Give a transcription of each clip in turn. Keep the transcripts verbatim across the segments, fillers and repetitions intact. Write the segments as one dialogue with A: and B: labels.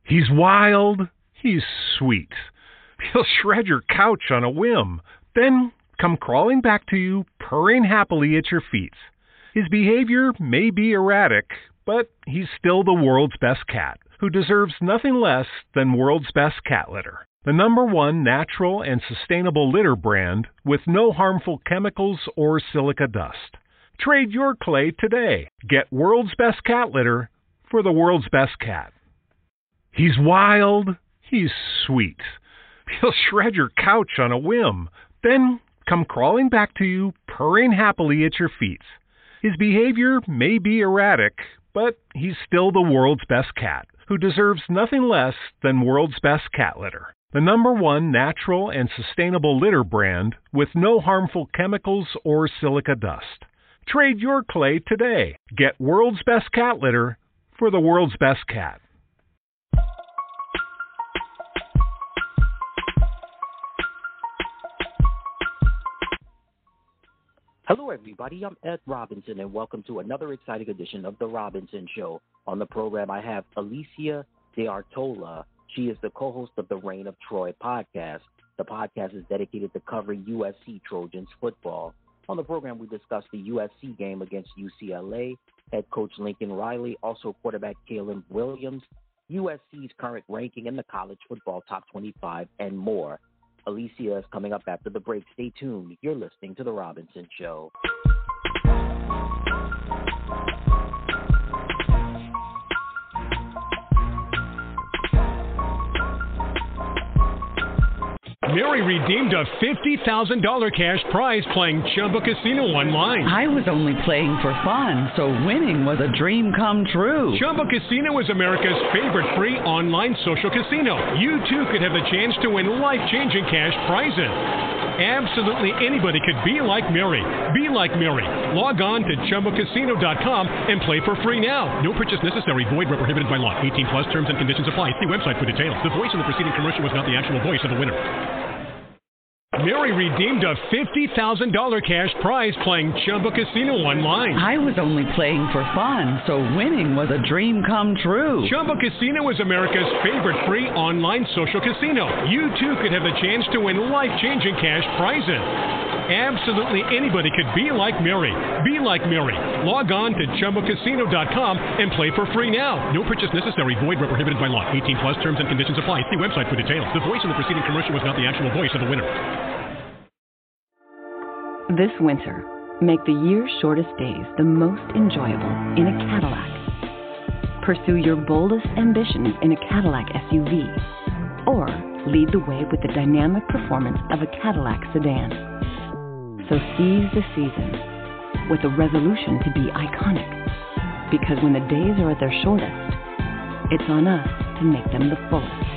A: He's wild. He's sweet. He'll shred your couch on a whim, then come crawling back to you, purring happily at your feet. His behavior may be erratic, but he's still the world's best cat, who deserves nothing less than world's best cat litter. The number one natural and sustainable litter brand with no harmful chemicals or silica dust. Trade your clay today. Get world's best cat litter for the world's best cat. He's wild. He's sweet. He'll shred your couch on a whim, then come crawling back to you, purring happily at your feet. His behavior may be erratic, but he's still the world's best cat, who deserves nothing less than world's best cat litter. The number one natural and sustainable litter brand with no harmful chemicals or silica dust. Trade your clay today. Get world's best cat litter for the world's best cat.
B: Hello, everybody. I'm Ed Robinson, and welcome to another exciting edition of The Robinson Show. On the program, I have Alicia De Artola. She is the co-host of the Reign of Troy podcast. The podcast is dedicated to covering U S C Trojans football. On the program, we discuss the U S C game against U C L A, head coach Lincoln Riley, also quarterback Caleb Williams, U S C's current ranking in the college football top twenty-five, and more. Alicia is coming up after the break. Stay tuned. You're listening to The Robinson Show.
C: Mary redeemed a fifty thousand dollars cash prize playing Chumba Casino online.
D: I was only playing for fun, so winning was a dream come true.
C: Chumba Casino is America's favorite free online social casino. You, too, could have the chance to win life-changing cash prizes. Absolutely anybody could be like Mary. Be like Mary. Log on to Chumba Casino dot com and play for free now. No purchase necessary. Void where prohibited by law. eighteen plus terms and conditions apply. See website for details. The voice in the preceding commercial was not the actual voice of the winner. Mary redeemed a fifty thousand dollars cash prize playing Chumba Casino online.
D: I was only playing for fun, so winning was a dream come true.
C: Chumba Casino is America's favorite free online social casino. You, too, could have the chance to win life-changing cash prizes. Absolutely anybody could be like Mary. Be like Mary. Log on to Chumba Casino dot com and play for free now. No purchase necessary. Void where prohibited by law. eighteen plus terms and conditions apply. See website for details. The voice in the preceding commercial was not the actual voice of the winner.
E: This winter, make the year's shortest days the most enjoyable in a Cadillac. Pursue your boldest ambitions in a Cadillac S U V. Or lead the way with the dynamic performance of a Cadillac sedan. So seize the season with a resolution to be iconic. Because when the days are at their shortest, it's on us to make them the fullest.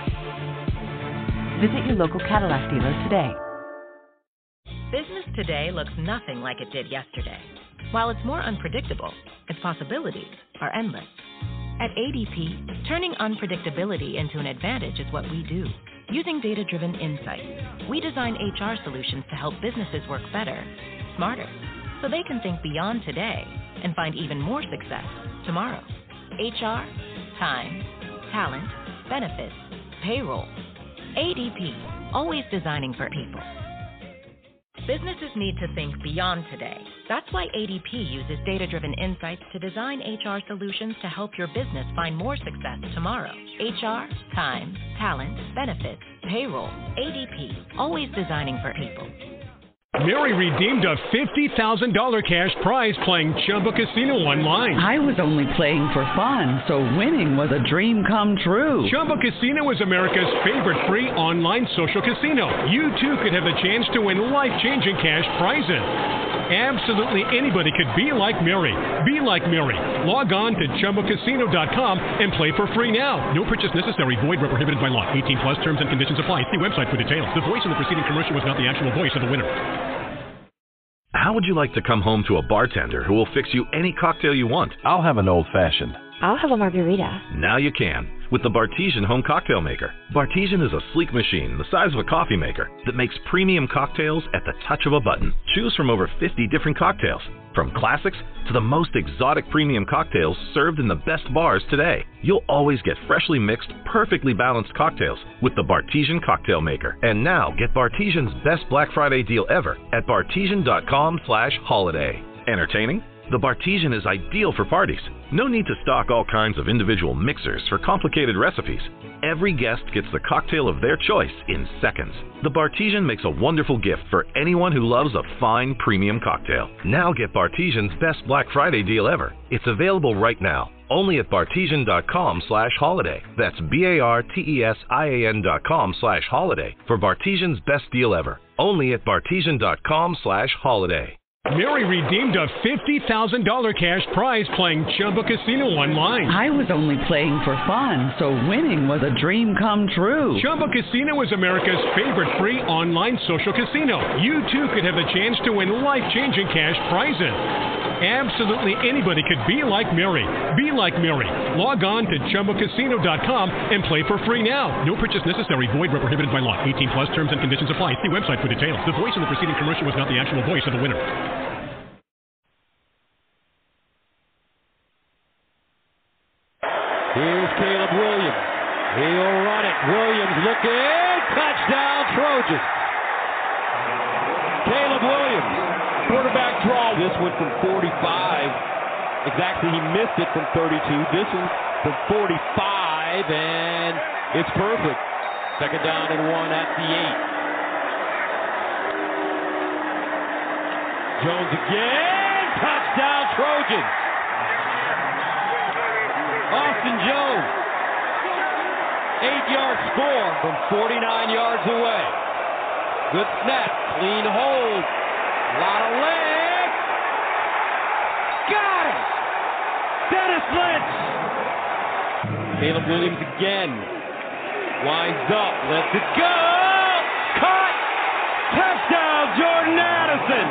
E: Visit your local Cadillac dealer today.
F: Business today looks nothing like it did yesterday. While it's more unpredictable, its possibilities are endless. At A D P, turning unpredictability into an advantage is what we do. Using data-driven insights, we design H R solutions to help businesses work better, smarter, so they can think beyond today and find even more success tomorrow. H R, time, talent, benefits, payroll. A D P, always designing for people. Businesses need to think beyond today. That's why A D P uses data-driven insights to design H R solutions to help your business find more success tomorrow. H R, time, talent, benefits, payroll. A D P, always designing for people.
C: Mary redeemed a fifty thousand dollars cash prize playing Chumba Casino online.
D: I was only playing for fun, so winning was a dream come true.
C: Chumba Casino is America's favorite free online social casino. You, too, could have the chance to win life-changing cash prizes. Absolutely anybody could be like Mary. Be like Mary. Log on to Chumba Casino dot com and play for free now. No purchase necessary. Void where prohibited by law. eighteen plus terms and conditions apply. See website for details. The voice in the preceding commercial was not the actual voice of the winner.
G: How would you like to come home to a bartender who will fix you any cocktail you want?
H: I'll have an old-fashioned.
G: I'll have a margarita.
H: Now you can, with the Bartesian Home Cocktail Maker. Bartesian is a sleek machine the size of a coffee maker that makes premium cocktails at the touch of a button. Choose from over fifty different cocktails, from classics to the most exotic premium cocktails served in the best bars today. You'll always get freshly mixed, perfectly balanced cocktails with the Bartesian Cocktail Maker. And now get Bartesian's best Black Friday deal ever at bartesian.com slash holiday. Entertaining? The Bartesian is ideal for parties. No need to stock all kinds of individual mixers for complicated recipes. Every guest gets the cocktail of their choice in seconds. The Bartesian makes a wonderful gift for anyone who loves a fine premium cocktail. Now get Bartesian's best Black Friday deal ever. It's available right now, only at bartesian.com slash holiday. That's B-A-R-T-E-S-I-A-N dot com slash holiday for Bartesian's best deal ever. Only at bartesian.com slash holiday.
C: Mary redeemed a fifty thousand dollars cash prize playing Chumba Casino online.
D: I was only playing for fun, so winning was a dream come true.
C: Chumba Casino is America's favorite free online social casino. You too could have the chance to win life-changing cash prizes. Absolutely anybody could be like Mary. Be like Mary. Log on to chumba casino dot com and play for free now. No purchase necessary. Void where prohibited by law. eighteen plus terms and conditions apply. See website for details. The voice in the preceding commercial was not the actual voice of the winner.
I: Here's Caleb Williams. He'll run it. Williams looking. Touchdown, Trojans. Caleb Williams. Quarterback draw. This one from forty-five. Exactly, he missed it from thirty-two. This one from forty-five, and it's perfect. Second down and one at the eight. Jones again. Touchdown, Trojans. Austin Jones. Eight-yard score from forty-nine yards away. Good snap. Clean hold. A lot of legs. Got it. Dennis Lynch. Caleb Williams again. Winds up. Lets it go. Caught. Touchdown, Jordan Addison.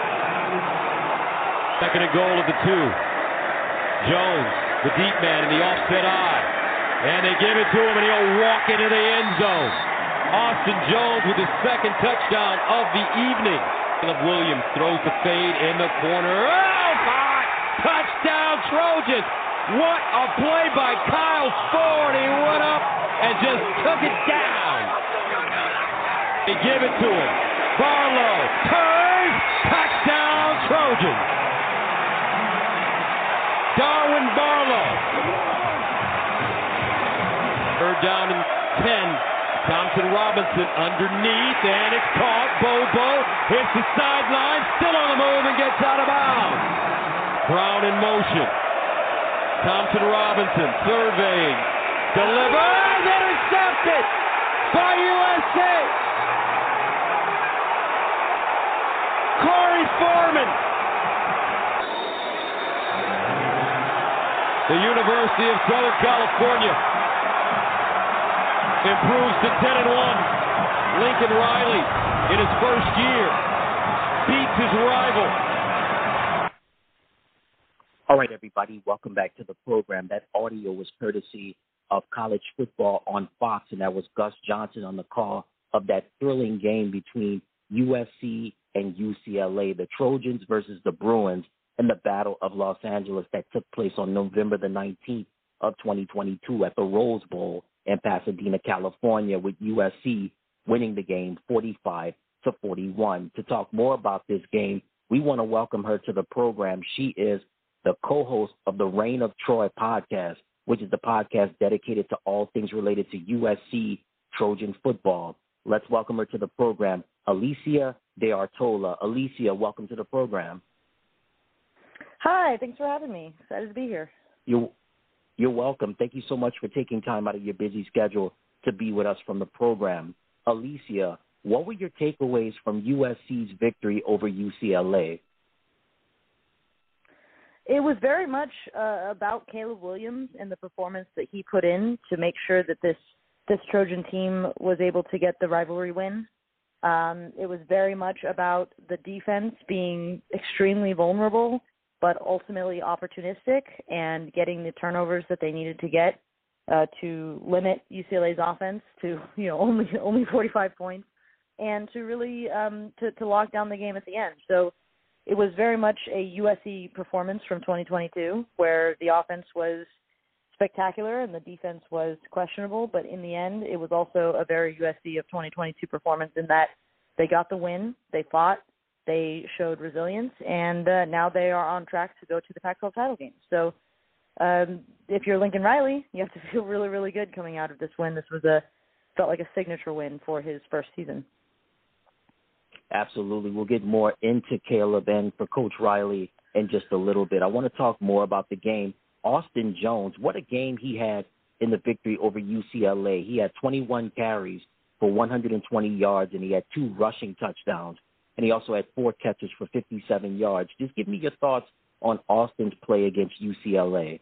I: Second and goal of the two. Jones, the deep man in the offset eye. And they give it to him, and he'll walk into the end zone. Austin Jones with his second touchdown of the evening. Caleb Williams throws the fade in the corner. Oh, my! Touchdown, Trojans! What a play by Kyle Ford. He went up and just took it down. They give it to him. Barlow turns. Touchdown, Trojans. Darwin Barlow. Third down and ten. Thompson Robinson underneath, and it's caught. Bobo hits the sideline, still on the move and gets out of bounds. Brown in motion. Thompson Robinson surveying. Delivers, intercepted by U S A. Corey Foreman. The University of Southern California improves to ten and one. Lincoln Riley, in his first year, beats his rival.
B: All right, everybody, welcome back to the program. That audio was courtesy of College Football on Fox, and that was Gus Johnson on the call of that thrilling game between U S C and U C L A, the Trojans versus the Bruins, in the Battle of Los Angeles that took place on November the nineteenth of twenty twenty-two at the Rose Bowl in Pasadena, California, with U S C winning the game forty-five to forty-one. To talk more about this game, we want to welcome her to the program. She is the co-host of the Reign of Troy podcast, which is the podcast dedicated to all things related to U S C Trojan football. Let's welcome her to the program, Alicia DeArtola. Alicia, welcome to the program.
J: Hi, thanks for having me. Excited to be here.
B: You're, you're welcome. Thank you so much for taking time out of your busy schedule to be with us from the program. Alicia, what were your takeaways from U S C's victory over U C L A?
J: It was very much uh, about Caleb Williams and the performance that he put in to make sure that this, this Trojan team was able to get the rivalry win. Um, it was very much about the defense being extremely vulnerable, but ultimately opportunistic and getting the turnovers that they needed to get uh, to limit U C L A's offense to, you know, only only forty-five points and to really um, to, to lock down the game at the end. So it was very much a U S C performance from twenty twenty-two where the offense was spectacular and the defense was questionable, but in the end, it was also a very U S C of twenty twenty-two performance in that they got the win, they fought, they showed resilience, and uh, now they are on track to go to the Pac twelve title game. So um, if you're Lincoln Riley, you have to feel really, really good coming out of this win. This was a felt like a signature win for his first season.
B: Absolutely. We'll get more into Caleb and for Coach Riley in just a little bit. I want to talk more about the game. Austin Jones, what a game he had in the victory over U C L A. He had twenty-one carries for one hundred twenty yards, and he had two rushing touchdowns. And he also had four catches for fifty-seven yards. Just give me your thoughts on Austin's play against U C L A.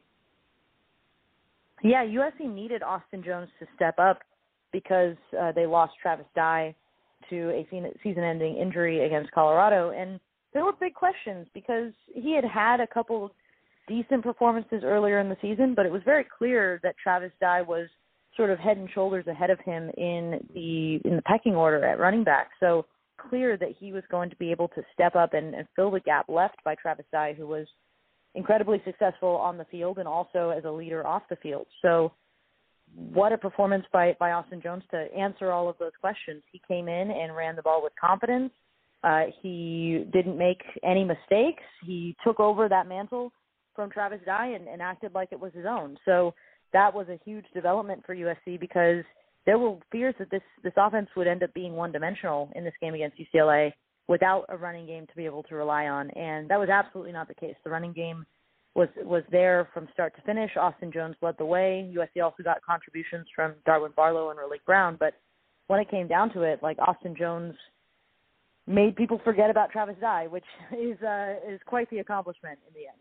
J: Yeah, U S C needed Austin Jones to step up because uh, they lost Travis Dye to a season-ending injury against Colorado. And there were big questions because he had had a couple of decent performances earlier in the season, but it was very clear that Travis Dye was sort of head and shoulders ahead of him in the in the pecking order at running back. So clear that he was going to be able to step up and, and fill the gap left by Travis Dye, who was incredibly successful on the field and also as a leader off the field. So what a performance by, by Austin Jones to answer all of those questions. He came in and ran the ball with confidence. Uh, he didn't make any mistakes. He took over that mantle from Travis Dye and, and acted like it was his own. So that was a huge development for U S C because there were fears that this, this offense would end up being one-dimensional in this game against U C L A without a running game to be able to rely on. And that was absolutely not the case. The running game was was there from start to finish. Austin Jones led the way. U S C also got contributions from Darwin Barlow and Raleek Brown. But when it came down to it, like Austin Jones made people forget about Travis Dye, which is uh, is quite the accomplishment in the end.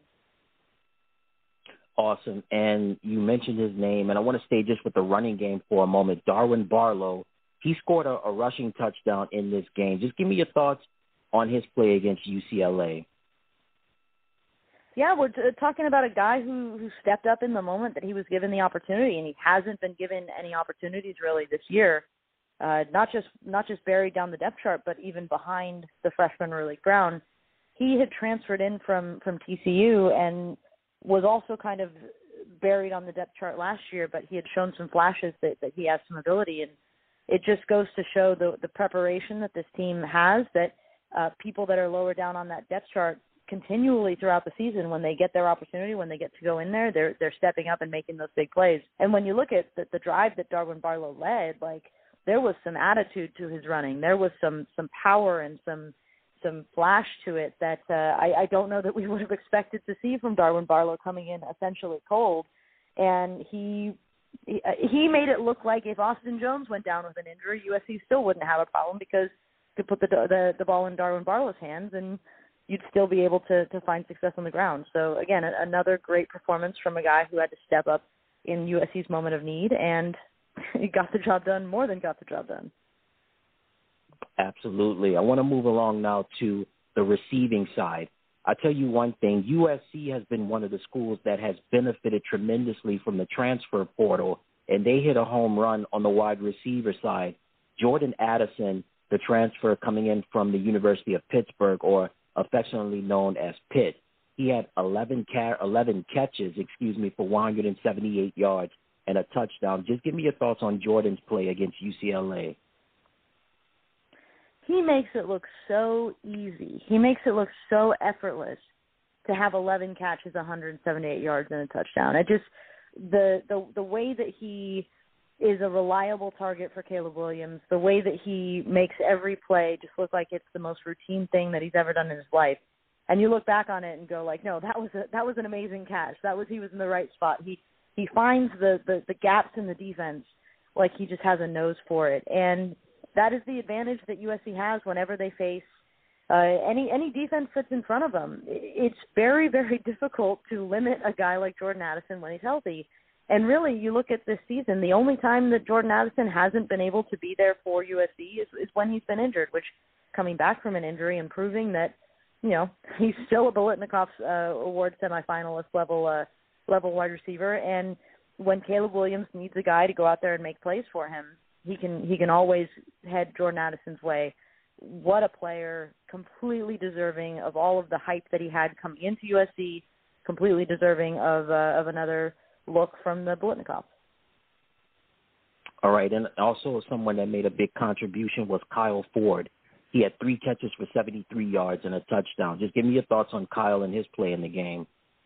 B: Awesome. And you mentioned his name, and I want to stay just with the running game for a moment. Darwin Barlow, he scored a, a rushing touchdown in this game. Just give me your thoughts on his play against U C L A.
J: Yeah, we're t- talking about a guy who, who stepped up in the moment that he was given the opportunity, and he hasn't been given any opportunities really this year. Uh, not just not just buried down the depth chart, but even behind the freshman Raleek Brown. He had transferred in from, from T C U and was also kind of buried on the depth chart last year, but he had shown some flashes that, that he has some ability. And it just goes to show the, the preparation that this team has, that uh, people that are lower down on that depth chart continually throughout the season, when they get their opportunity, when they get to go in there, they're they're stepping up and making those big plays. And when you look at the, the drive that Darwin Barlow led, like there was some attitude to his running. There was some some power and some some flash to it that uh, I, I don't know that we would have expected to see from Darwin Barlow coming in essentially cold. And he he, he made it look like if Austin Jones went down with an injury, U S C still wouldn't have a problem because you could put the the, the ball in Darwin Barlow's hands and you'd still be able to, to find success on the ground. So, again, another great performance from a guy who had to step up in U S C's moment of need, and he got the job done, more than got the job done.
B: Absolutely. I want to move along now to the receiving side. I'll tell you one thing. U S C has been one of the schools that has benefited tremendously from the transfer portal, and they hit a home run on the wide receiver side. Jordan Addison, the transfer coming in from the University of Pittsburgh, or affectionately known as Pitt. He had eleven, car- eleven catches, excuse me, for one hundred seventy-eight yards and a touchdown. Just give me your thoughts on Jordan's play against U C L A.
J: He makes it look so easy. He makes it look so effortless to have eleven catches, one hundred seventy-eight yards, and a touchdown. It just the the the way that he is a reliable target for Caleb Williams, the way that he makes every play just look like it's the most routine thing that he's ever done in his life. And you look back on it and go like, no, that was a, that was an amazing catch. That was, he was in the right spot. He, he finds the, the, the gaps in the defense like he just has a nose for it. And that is the advantage that U S C has whenever they face uh, any, any defense that's in front of them. It's very, very difficult to limit a guy like Jordan Addison when he's healthy. And really, you look at this season, the only time that Jordan Addison hasn't been able to be there for U S C is, is when he's been injured, which coming back from an injury and proving that you know, he's still a Biletnikoff uh, Award semifinalist level uh, level wide receiver. And when Caleb Williams needs a guy to go out there and make plays for him, he can he can always head Jordan Addison's way. What a player, completely deserving of all of the hype that he had coming into U S C, completely deserving of uh, of another look from the Biletnikoff.
B: All right, and also someone that made a big contribution was Kyle Ford. He had three catches for seventy-three yards and a touchdown. Just give me your thoughts on Kyle and his play in the game.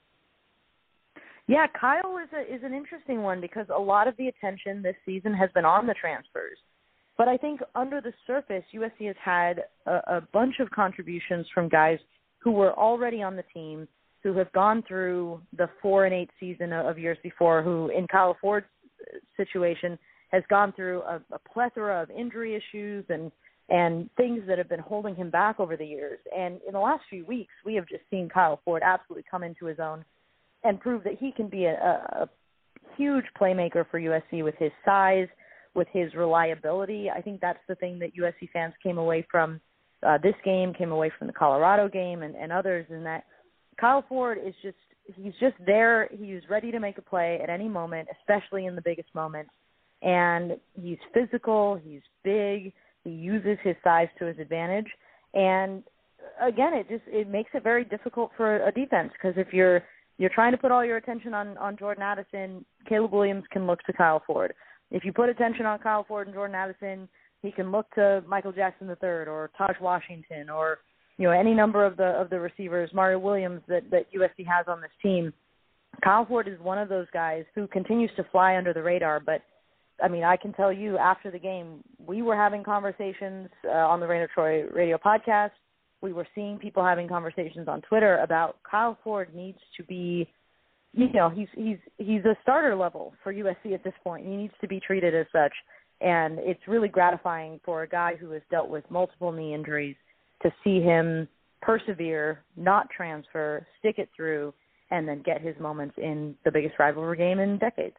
J: Yeah, Kyle is a, is an interesting one because a lot of the attention this season has been on the transfers. But I think under the surface, U S C has had a, a bunch of contributions from guys who were already on the team, who have gone through the four and eight season of years before, who in Kyle Ford's situation has gone through a, a plethora of injury issues and and things that have been holding him back over the years. And in the last few weeks, we have just seen Kyle Ford absolutely come into his own and prove that he can be a, a huge playmaker for U S C with his size, with his reliability. I think that's the thing that U S C fans came away from uh, this game, came away from the Colorado game and, and others, in that Kyle Ford is just, he's just there. He's ready to make a play at any moment, especially in the biggest moments. And he's physical, he's big, he uses his size to his advantage. And again, it just, it makes it very difficult for a defense, because if you're, you're trying to put all your attention on, on Jordan Addison, Caleb Williams can look to Kyle Ford. If you put attention on Kyle Ford and Jordan Addison, he can look to Michael Jackson the third or Taj Washington or, you know, any number of the of the receivers, Mario Williams, that, that U S C has on this team. Kyle Ford is one of those guys who continues to fly under the radar. But, I mean, I can tell you after the game, we were having conversations uh, on the Reign of Troy radio podcast. We were seeing people having conversations on Twitter about Kyle Ford needs to be, you know, he's he's he's a starter level for U S C at this point. He needs to be treated as such. And it's really gratifying for a guy who has dealt with multiple knee injuries to see him persevere, not transfer, stick it through, and then get his moments in the biggest rivalry game in decades.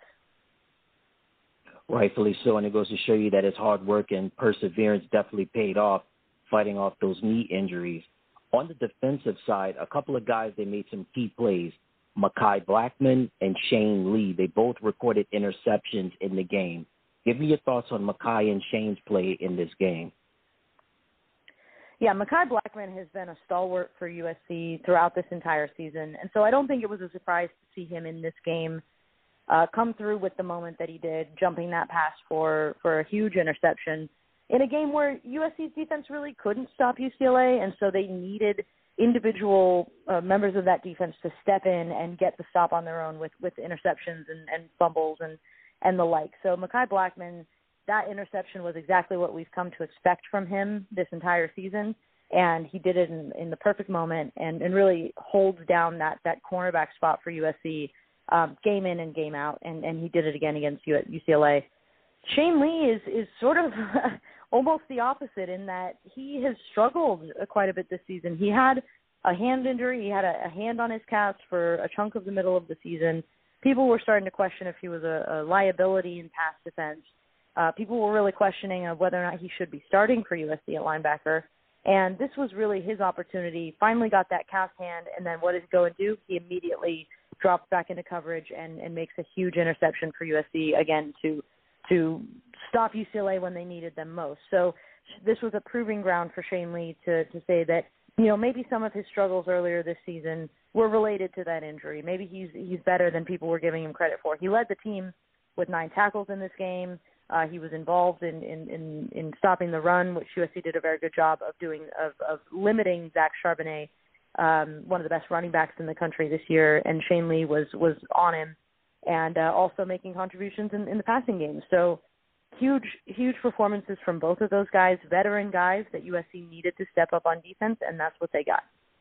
B: Rightfully so, and it goes to show you that his hard work and perseverance definitely paid off, fighting off those knee injuries. On the defensive side, a couple of guys, they made some key plays. Mekhi Blackmon and Shane Lee, they both recorded interceptions in the game. Give me your thoughts on Mekhi and Shane's play in this game.
J: Yeah, Mekhi Blackmon has been a stalwart for U S C throughout this entire season, and so I don't think it was a surprise to see him in this game uh, come through with the moment that he did, jumping that pass for, for a huge interception in a game where U S C's defense really couldn't stop U C L A, and so they needed individual uh, members of that defense to step in and get the stop on their own with, with interceptions and, and fumbles and, and the like. So Mekhi Blackmon, that interception was exactly what we've come to expect from him this entire season, and he did it in, in the perfect moment and, and really holds down that, that cornerback spot for U S C um, game in and game out, and, and he did it again against U C L A. Shane Lee is, is sort of almost the opposite in that he has struggled quite a bit this season. He had a hand injury. He had a, a hand on his cast for a chunk of the middle of the season. People were starting to question if he was a, a liability in pass defense. Uh, people were really questioning of whether or not he should be starting for U S C at linebacker. And this was really his opportunity. Finally got that cast hand, and then what does he go and do? He immediately drops back into coverage and, and makes a huge interception for U S C, again, to to stop U C L A when they needed them most. So this was a proving ground for Shane Lee to, to say that, you know, maybe some of his struggles earlier this season were related to that injury. Maybe he's he's better than people were giving him credit for. He led the team with nine tackles in this game. Uh, he was involved in, in, in, in stopping the run, which U S C did a very good job of doing, of, of limiting Zach Charbonnet, um, one of the best running backs in the country this year, and Shane Lee was, was on him, and uh, also making contributions in, in the passing game. So huge, huge performances from both of those guys, veteran guys that U S C needed to step up on defense, and that's what they got.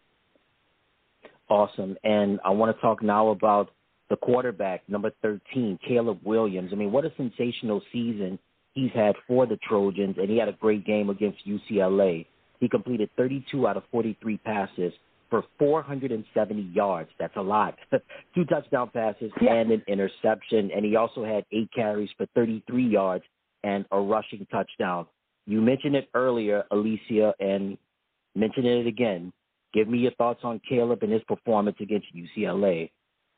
B: Awesome. And I want to talk now about the quarterback, number thirteen, Caleb Williams. I mean, what a sensational season he's had for the Trojans, and he had a great game against U C L A. He completed thirty-two out of forty-three passes for four hundred seventy yards. That's a lot. Two touchdown passes yeah. and an interception. And he also had eight carries for thirty-three yards and a rushing touchdown. You mentioned it earlier, Alicia, and mentioned it again. Give me your thoughts on Caleb and his performance against U C L A.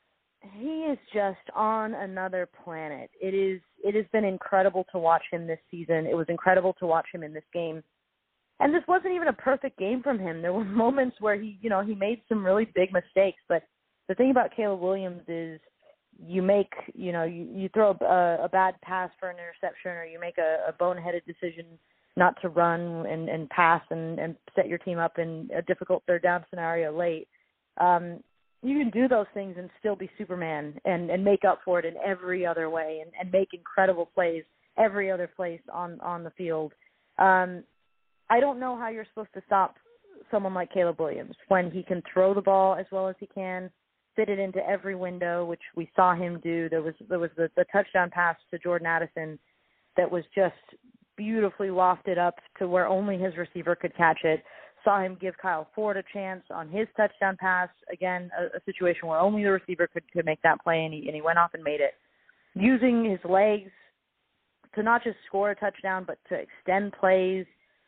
J: He is just on another planet. It is. It has been incredible to watch him this season. It was incredible to watch him in this game. And this wasn't even a perfect game from him. There were moments where he, you know, he made some really big mistakes. But the thing about Caleb Williams is you make, you know, you, you throw a, a bad pass for an interception, or you make a, a boneheaded decision not to run and, and pass and, and set your team up in a difficult third down scenario late. Um, you can do those things and still be Superman and, and make up for it in every other way and, and make incredible plays every other place on, on the field. Um, I don't know how you're supposed to stop someone like Caleb Williams when he can throw the ball as well as he can, fit it into every window, which we saw him do. There was there was the, the touchdown pass to Jordan Addison that was just beautifully lofted up to where only his receiver could catch it. Saw him give Kyle Ford a chance on his touchdown pass. Again, a, a situation where only the receiver could, could make that play, and he, and he went off and made it. Using his legs to not just score a touchdown, but to extend plays,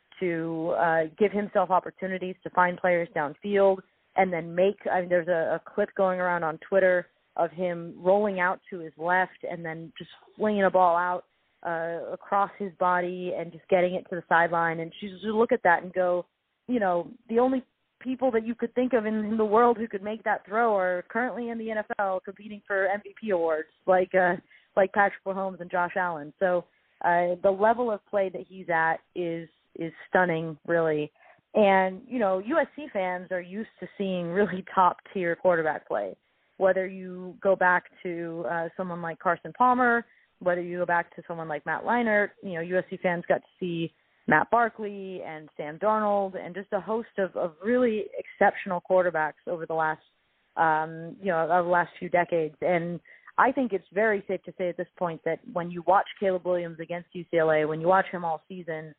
J: to uh, give himself opportunities to find players downfield, and then make, I mean, there's a, a clip going around on Twitter of him rolling out to his left and then just flinging a ball out uh, across his body and just getting it to the sideline. And you just look at that and go, you know, the only people that you could think of in, in the world who could make that throw are currently in the N F L competing for M V P awards, like uh, like Patrick Mahomes and Josh Allen. So uh, the level of play that he's at is is stunning, really. And, you know, U S C fans are used to seeing really top-tier quarterback play, whether you go back to uh, someone like Carson Palmer, whether you go back to someone like Matt Leinart. You know, U S C fans got to see Matt Barkley and Sam Darnold and just a host of, of really exceptional quarterbacks over the last, um, you know, over the last few decades. And I think it's very safe to say at this point that when you watch Caleb Williams against U C L A, when you watch him all season,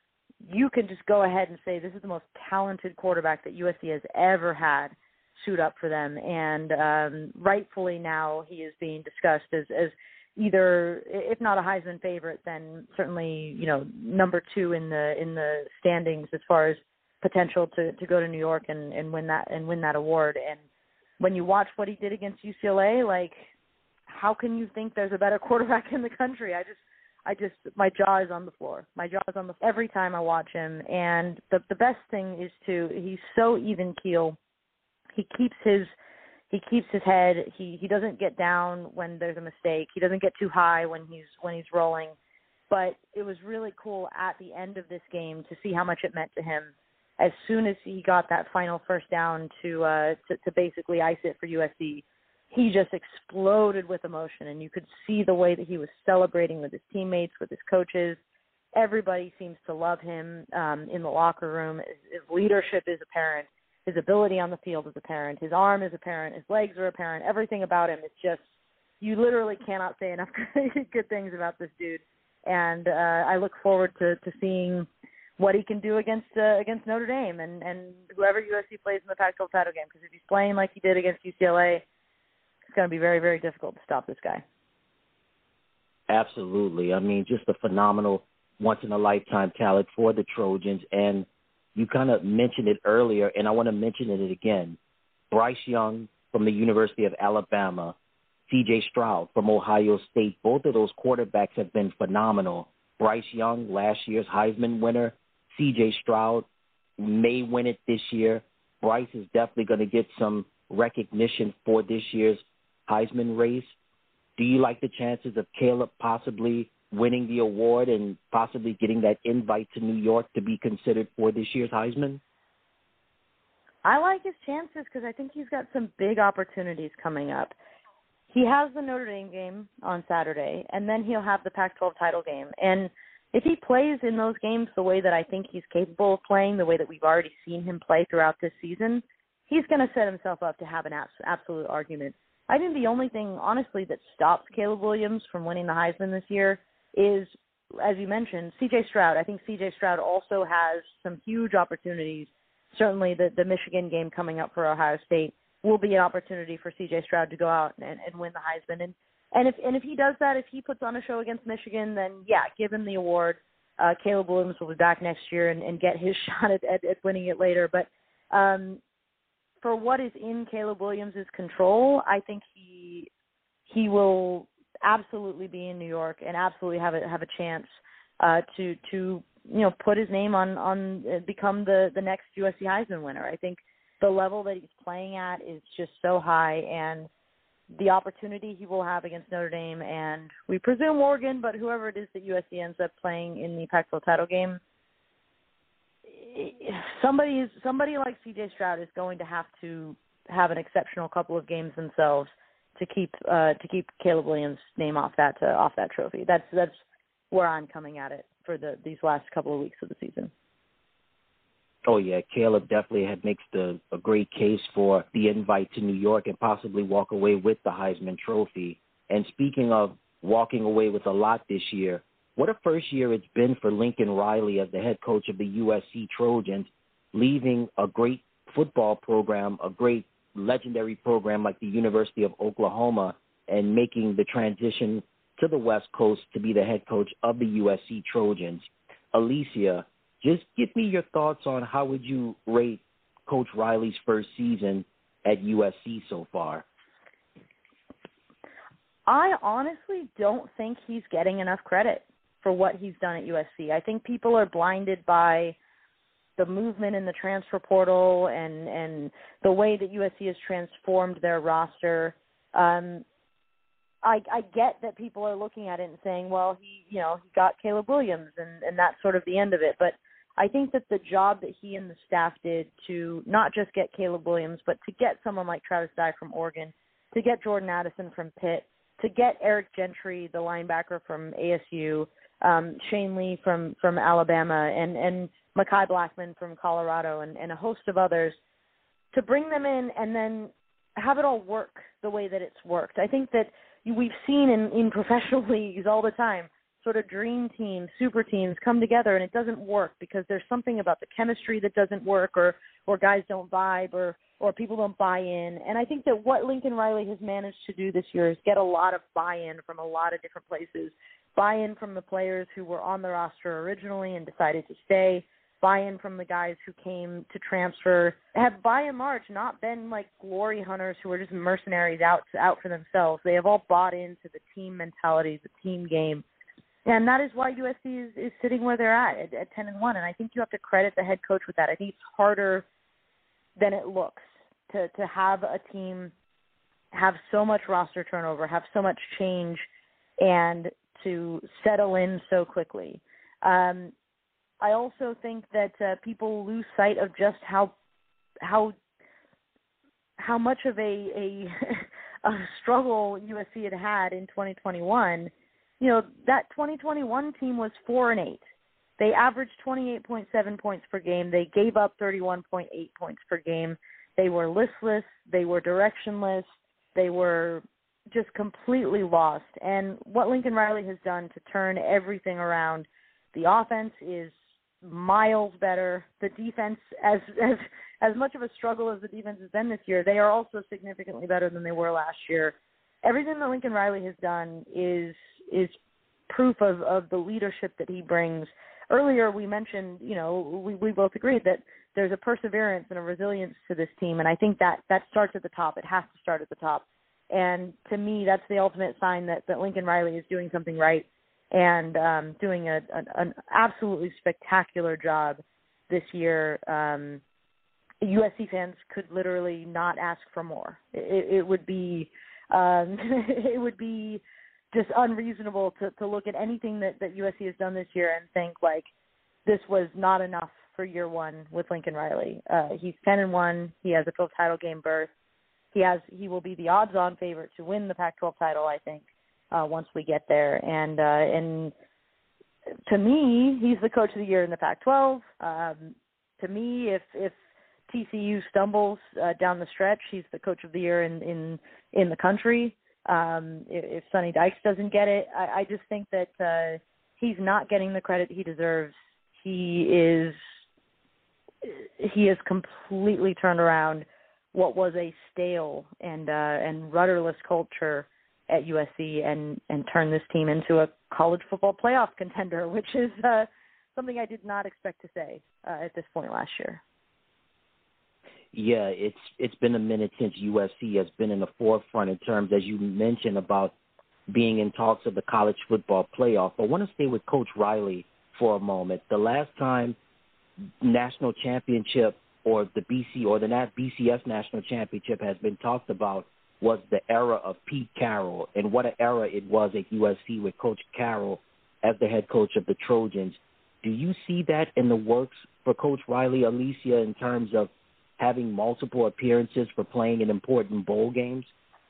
J: you can just go ahead and say this is the most talented quarterback that U S C has ever had suit up for them. And um, rightfully now he is being discussed as, as either, if not a Heisman favorite, then certainly, you know, number two in the in the standings as far as potential to, to go to New York and, and win that and win that award. And when you watch what he did against U C L A, like, how can you think there's a better quarterback in the country? I just I just, my jaw is on the floor. My jaw is on the floor every time I watch him. And the the best thing is to, he's so even keel. He keeps his, he keeps his head. He he doesn't get down when there's a mistake. He doesn't get too high when he's when he's rolling. But it was really cool at the end of this game to see how much it meant to him. As soon as he got that final first down to uh to, to basically ice it for U S C, he just exploded with emotion, and you could see the way that he was celebrating with his teammates, with his coaches. Everybody seems to love him um, in the locker room. His, his leadership is apparent. His ability on the field is apparent. His arm is apparent. His legs are apparent. Everything about him is just, you literally cannot say enough good things about this dude. And uh, I look forward to, to seeing what he can do against uh, against Notre Dame and, and whoever U S C plays in the Pac twelve title game. Because if he's playing like he did against U C L A, it's going to be very, very difficult to stop this guy.
B: Absolutely. I mean, just a phenomenal once-in-a-lifetime talent for the Trojans. And you kind of mentioned it earlier, and I want to mention it again. Bryce Young from the University of Alabama, C J Stroud from Ohio State, both of those quarterbacks have been phenomenal. Bryce Young, last year's Heisman winner. C J Stroud may win it this year. Bryce is definitely going to get some recognition for this year's Heisman race. Do you like the chances of Caleb possibly winning the award and possibly getting that invite to New York to be considered for this year's Heisman?
J: I like his chances because I think he's got some big opportunities coming up. He has the Notre Dame game on Saturday, and then he'll have the Pac twelve title game. And if he plays in those games the way that I think he's capable of playing, the way that we've already seen him play throughout this season, he's going to set himself up to have an abs- absolute argument. I think the only thing, honestly, that stops Caleb Williams from winning the Heisman this year is, as you mentioned, C J Stroud. I think C J Stroud also has some huge opportunities. Certainly the, the Michigan game coming up for Ohio State will be an opportunity for C J Stroud to go out and, and win the Heisman. And, and, if, and if he does that, if he puts on a show against Michigan, then, yeah, give him the award. Uh, Caleb Williams will be back next year and, and get his shot at, at, at winning it later. But, um, for what is in Caleb Williams' control, I think he he will absolutely be in New York and absolutely have a have a chance uh, to to you know put his name on on uh, become the the next U S C Heisman winner. I think the level that he's playing at is just so high, and the opportunity he will have against Notre Dame and we presume Oregon, but whoever it is that U S C ends up playing in the Pac twelve title game, somebody is somebody like C J Stroud is going to have to have an exceptional couple of games themselves to keep uh, to keep Caleb Williams' name off that uh, off that trophy. That's that's where I'm coming at it for the these last couple of weeks of the season.
B: Oh, yeah, Caleb definitely had makes the, a great case for the invite to New York and possibly walk away with the Heisman Trophy. And speaking of walking away with a lot this year, what a first year it's been for Lincoln Riley as the head coach of the U S C Trojans, leaving a great football program, a great legendary program like the University of Oklahoma, and making the transition to the West Coast to be the head coach of the U S C Trojans. Alicia, just give me your thoughts on how would you rate Coach Riley's first season at U S C so far?
J: I honestly don't think he's getting enough credit for what he's done at U S C. I think people are blinded by the movement in the transfer portal and, and the way that U S C has transformed their roster. Um, I, I get that people are looking at it and saying, well, he, you know, he got Caleb Williams and, and that's sort of the end of it. But I think that the job that he and the staff did to not just get Caleb Williams, but to get someone like Travis Dye from Oregon, to get Jordan Addison from Pitt, to get Eric Gentry, the linebacker from A S U, um, Shane Lee from, from Alabama, and, and Mekhi Blackman from Colorado, and, and a host of others, to bring them in and then have it all work the way that it's worked. I think that we've seen in, in professional leagues all the time, sort of dream teams, super teams come together and it doesn't work because there's something about the chemistry that doesn't work, or, or guys don't vibe, or, or people don't buy in. And I think that what Lincoln Riley has managed to do this year is get a lot of buy-in from a lot of different places, buy-in from the players who were on the roster originally and decided to stay, buy-in from the guys who came to transfer, have by and large not been like glory hunters who are just mercenaries out, out for themselves. They have all bought into the team mentality, the team game. And that is why U S C is, is sitting where they're at, at, at ten and one. And I think you have to credit the head coach with that. I think it's harder than it looks to, to have a team have so much roster turnover, have so much change, and to settle in so quickly. Um, I also think that uh, people lose sight of just how how how much of a a, a struggle U S C had had in twenty twenty-one. You know, that twenty twenty-one team was four and eight. They averaged twenty-eight point seven points per game. They gave up thirty-one point eight points per game. They were listless. They were directionless. They were just completely lost. And what Lincoln Riley has done to turn everything around, the offense is miles better. The defense, as as as much of a struggle as the defense has been this year, they are also significantly better than they were last year. Everything that Lincoln Riley has done is is proof of, of the leadership that he brings. Earlier we mentioned, you know, we, we both agreed that there's a perseverance and a resilience to this team, and I think that, that starts at the top. It has to start at the top. And to me, that's the ultimate sign that, that Lincoln Riley is doing something right and um, doing a, an, an absolutely spectacular job this year. Um, U S C fans could literally not ask for more. It, it would be um, it would be just unreasonable to, to look at anything that, that U S C has done this year and think like this was not enough for year one with Lincoln Riley. Uh, he's ten and one. He has a twelve title game berth. He has he will be the odds-on favorite to win the Pac twelve title, I think, uh, once we get there. And uh, and to me, he's the coach of the year in the Pac twelve. Um, to me, if if T C U stumbles uh, down the stretch, he's the coach of the year in in, in the country. Um, if, if Sonny Dykes doesn't get it, I, I just think that uh, he's not getting the credit he deserves. He is he has completely turned around what was a stale and uh, and rudderless culture at U S C and, and turned this team into a college football playoff contender, which is uh, something I did not expect to say uh, at this point last year.
B: Yeah, it's it's been a minute since U S C has been in the forefront in terms, as you mentioned, about being in talks of the college football playoff. I want to stay with Coach Riley for a moment. The last time national championship or the B C or the B C S national championship has been talked about was the era of Pete Carroll, and what an era it was at U S C with Coach Carroll as the head coach of the Trojans. Do you see that in the works for Coach Riley, Alicia, in terms of having multiple appearances for playing in important bowl games?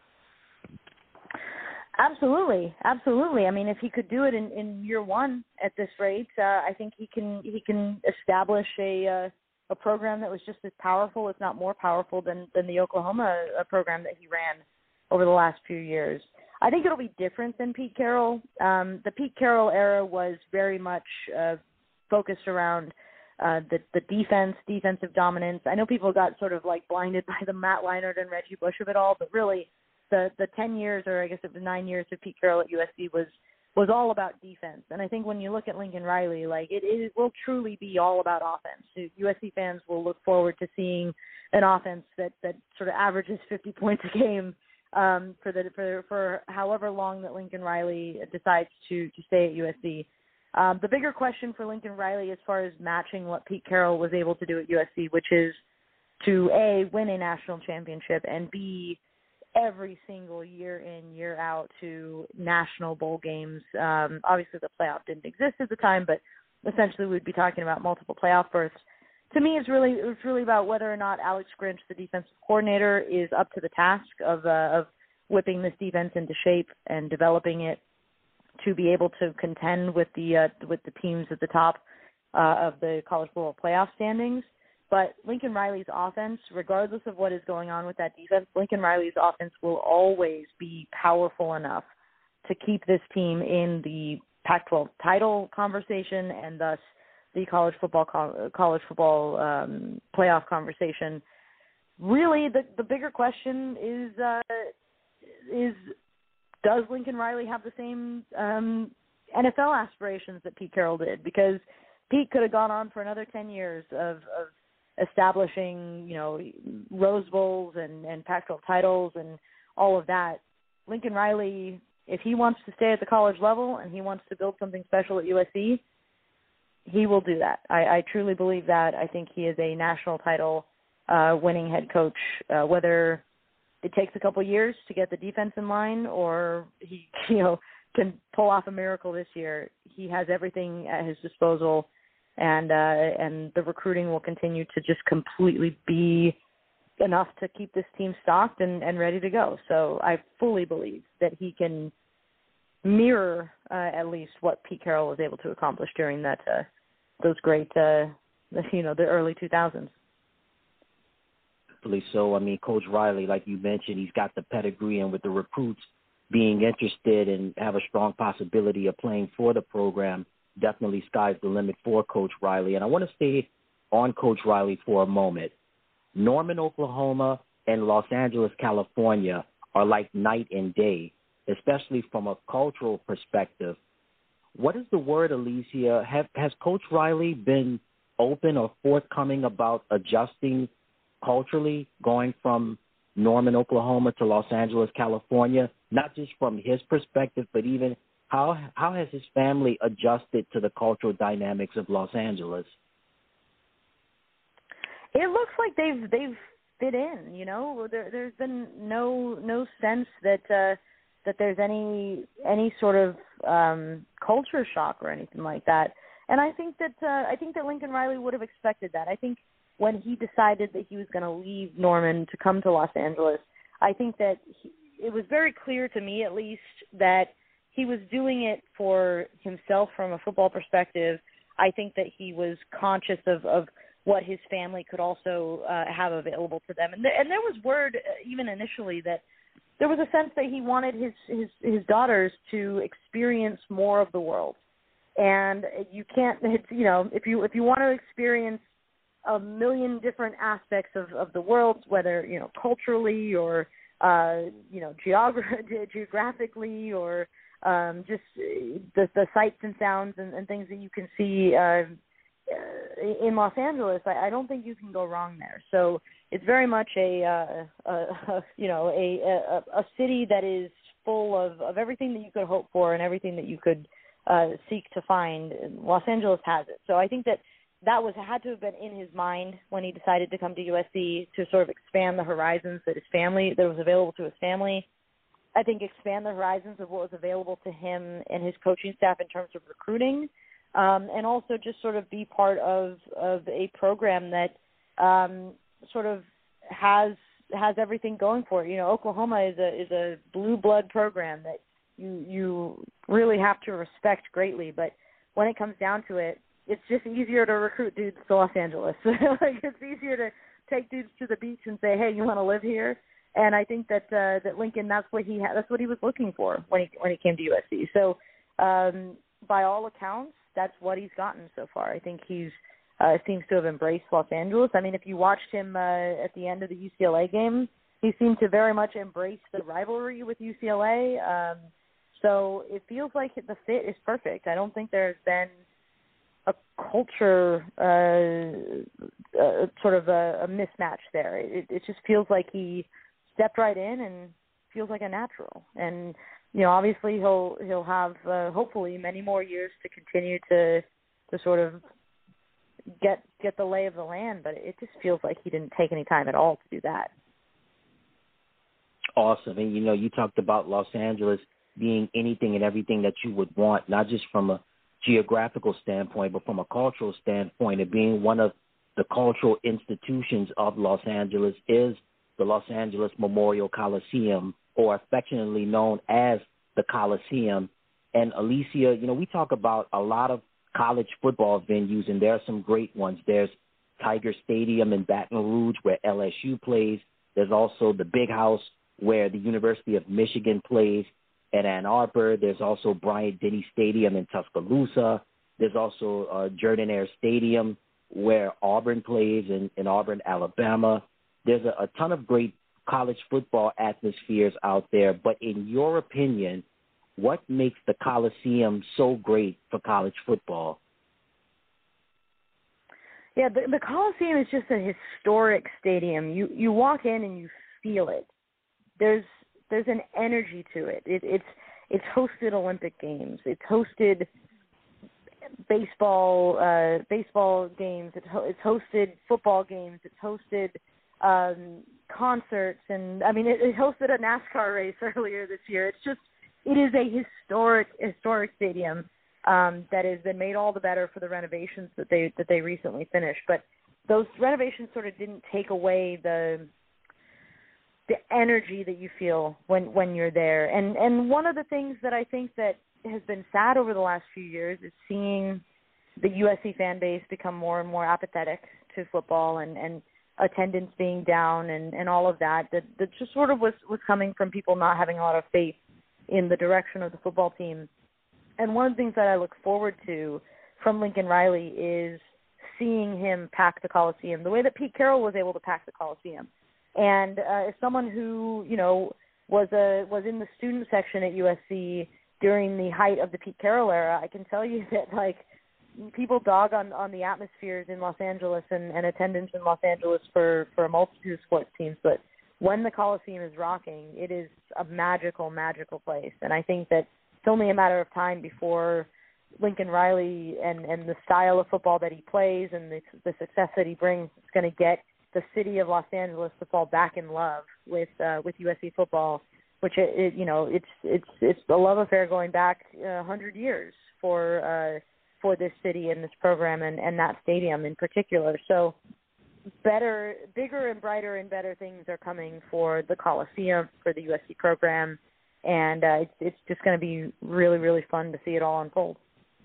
J: Absolutely, absolutely. I mean, if he could do it in, in year one at this rate, uh, I think he can he can establish a uh, a program that was just as powerful, if not more powerful, than than the Oklahoma uh, program that he ran over the last few years. I think it'll be different than Pete Carroll. Um, the Pete Carroll era was very much uh, focused around uh, the the defense, defensive dominance. I know people got sort of like blinded by the Matt Leinart and Reggie Bush of it all, but really, the the ten years, or I guess it was nine years of Pete Carroll at U S C was was all about defense. And I think when you look at Lincoln Riley, like it, it will truly be all about offense. U S C fans will look forward to seeing an offense that, that sort of averages fifty points a game um, for the for for however long that Lincoln Riley decides to to stay at U S C. Um, the bigger question for Lincoln Riley, as far as matching what Pete Carroll was able to do at U S C, which is to A, win a national championship, and B, every single year in, year out to national bowl games. Um, obviously, the playoff didn't exist at the time, but essentially we'd be talking about multiple playoff berths. To me, it's really it's really about whether or not Alex Grinch, the defensive coordinator, is up to the task of uh, of whipping this defense into shape and developing it to be able to contend with the uh, with the teams at the top uh, of the college football playoff standings. But Lincoln Riley's offense, regardless of what is going on with that defense, Lincoln Riley's offense will always be powerful enough to keep this team in the Pac twelve title conversation and thus the college football college football um, playoff conversation. Really, the the bigger question is uh, is does Lincoln Riley have the same um, N F L aspirations that Pete Carroll did? Because Pete could have gone on for another ten years of, of establishing, you know, Rose Bowls and, and Pac twelve titles and all of that. Lincoln Riley, if he wants to stay at the college level and he wants to build something special at U S C, he will do that. I, I truly believe that. I think he is a national title uh, winning head coach, uh, whether it takes a couple years to get the defense in line or he, you know, can pull off a miracle this year. He has everything at his disposal. And uh, and the recruiting will continue to just completely be enough to keep this team stocked and, and ready to go. So I fully believe that he can mirror uh, at least what Pete Carroll was able to accomplish during that uh, those great, uh, you know, the early two thousands.
B: So, I mean, Coach Riley, like you mentioned, he's got the pedigree, and with the recruits being interested and have a strong possibility of playing for the program, definitely sky's the limit for Coach Riley. And I want to stay on Coach Riley for a moment. Norman, Oklahoma, and Los Angeles, California are like night and day, especially from a cultural perspective. What is the word, Alicia? Have, has Coach Riley been open or forthcoming about adjusting culturally, going from Norman, Oklahoma to Los Angeles, California, not just from his perspective, but even How how has his family adjusted to the cultural dynamics of Los Angeles?
J: It looks like they've they've fit in. You know, there, there's been no no sense that uh, that there's any any sort of um, culture shock or anything like that. And I think that uh, I think that Lincoln Riley would have expected that. I think when he decided that he was going to leave Norman to come to Los Angeles, I think that he, it was very clear to me, at least, that he was doing it for himself from a football perspective. I think that he was conscious of, of what his family could also uh, have available to them. And, th- and there was word, uh, even initially, that there was a sense that he wanted his, his, his daughters to experience more of the world. And you can't, it's, you know, if you if you want to experience a million different aspects of, of the world, whether, you know, culturally or, uh, you know, geogra- geographically or Um, just the, the sights and sounds and, and things that you can see uh, in Los Angeles, I, I don't think you can go wrong there. So it's very much a, uh, a, a you know a, a a city that is full of, of everything that you could hope for and everything that you could uh, seek to find. Los Angeles has it. So I think that that was had to have been in his mind when he decided to come to U S C, to sort of expand the horizons that his family that was available to his family. I think expand the horizons of what was available to him and his coaching staff in terms of recruiting, um, and also just sort of be part of, of a program that um, sort of has has everything going for it. You know, Oklahoma is a is a blue blood program that you you really have to respect greatly. But when it comes down to it, it's just easier to recruit dudes to Los Angeles. Like, it's easier to take dudes to the beach and say, hey, you want to live here? And I think that uh, that Lincoln, that's what he ha- that's what he was looking for when he when he came to U S C. So um, by all accounts, that's what he's gotten so far. I think he's uh, seems to have embraced Los Angeles. I mean, if you watched him uh, at the end of the U C L A game, he seemed to very much embrace the rivalry with U C L A. Um, so it feels like the fit is perfect. I don't think there's been a culture uh, uh, sort of a, a mismatch there. It, it just feels like he stepped right in and feels like a natural. And, you know, obviously he'll he'll have uh, hopefully many more years to continue to to sort of get get the lay of the land, but it just feels like he didn't take any time at all to do that.
B: Awesome. And, you know, you talked about Los Angeles being anything and everything that you would want, not just from a geographical standpoint, but from a cultural standpoint, and being one of the cultural institutions of Los Angeles is the Los Angeles Memorial Coliseum, or affectionately known as the Coliseum. And Alicia, you know, we talk about a lot of college football venues, and there are some great ones. There's Tiger Stadium in Baton Rouge, where L S U plays. There's also the Big House, where the University of Michigan plays at Ann Arbor. There's also Bryant-Denny Stadium in Tuscaloosa. There's also uh, Jordan-Hare Stadium, where Auburn plays in, in Auburn, Alabama. There's a, a ton of great college football atmospheres out there. But in your opinion, what makes the Coliseum so great for college football?
J: Yeah, the, the Coliseum is just a historic stadium. You you walk in and you feel it. There's there's an energy to it. it it's it's hosted Olympic Games. It's hosted baseball uh, baseball games. It's, ho- it's hosted football games. It's hosted um, concerts, and I mean, it, it hosted a NASCAR race earlier this year. It's just it is a historic historic stadium um, that has been made all the better for the renovations that they that they recently finished. But those renovations sort of didn't take away the the energy that you feel when, when you're there. And and one of the things that I think that has been sad over the last few years is seeing the U S C fan base become more and more apathetic to football, and, and attendance being down and, and all of that, that, that just sort of was, was coming from people not having a lot of faith in the direction of the football team. And one of the things that I look forward to from Lincoln Riley is seeing him pack the Coliseum the way that Pete Carroll was able to pack the Coliseum. And uh, as someone who, you know, was a was in the student section at U S C during the height of the Pete Carroll era, I can tell you that, like, people dog on, on the atmospheres in Los Angeles and, and attendance in Los Angeles for, for a multitude of sports teams. But when the Coliseum is rocking, it is a magical, magical place. And I think that it's only a matter of time before Lincoln Riley and, and the style of football that he plays and the, the success that he brings is going to get the city of Los Angeles to fall back in love with uh, with U S C football, which it, it you know it's it's it's a love affair going back a uh, hundred years for uh, for this city and this program and, and that stadium in particular. So better, bigger and brighter and better things are coming for the Coliseum, for the U S C program, and uh, it's it's just going to be really really fun to see it all unfold.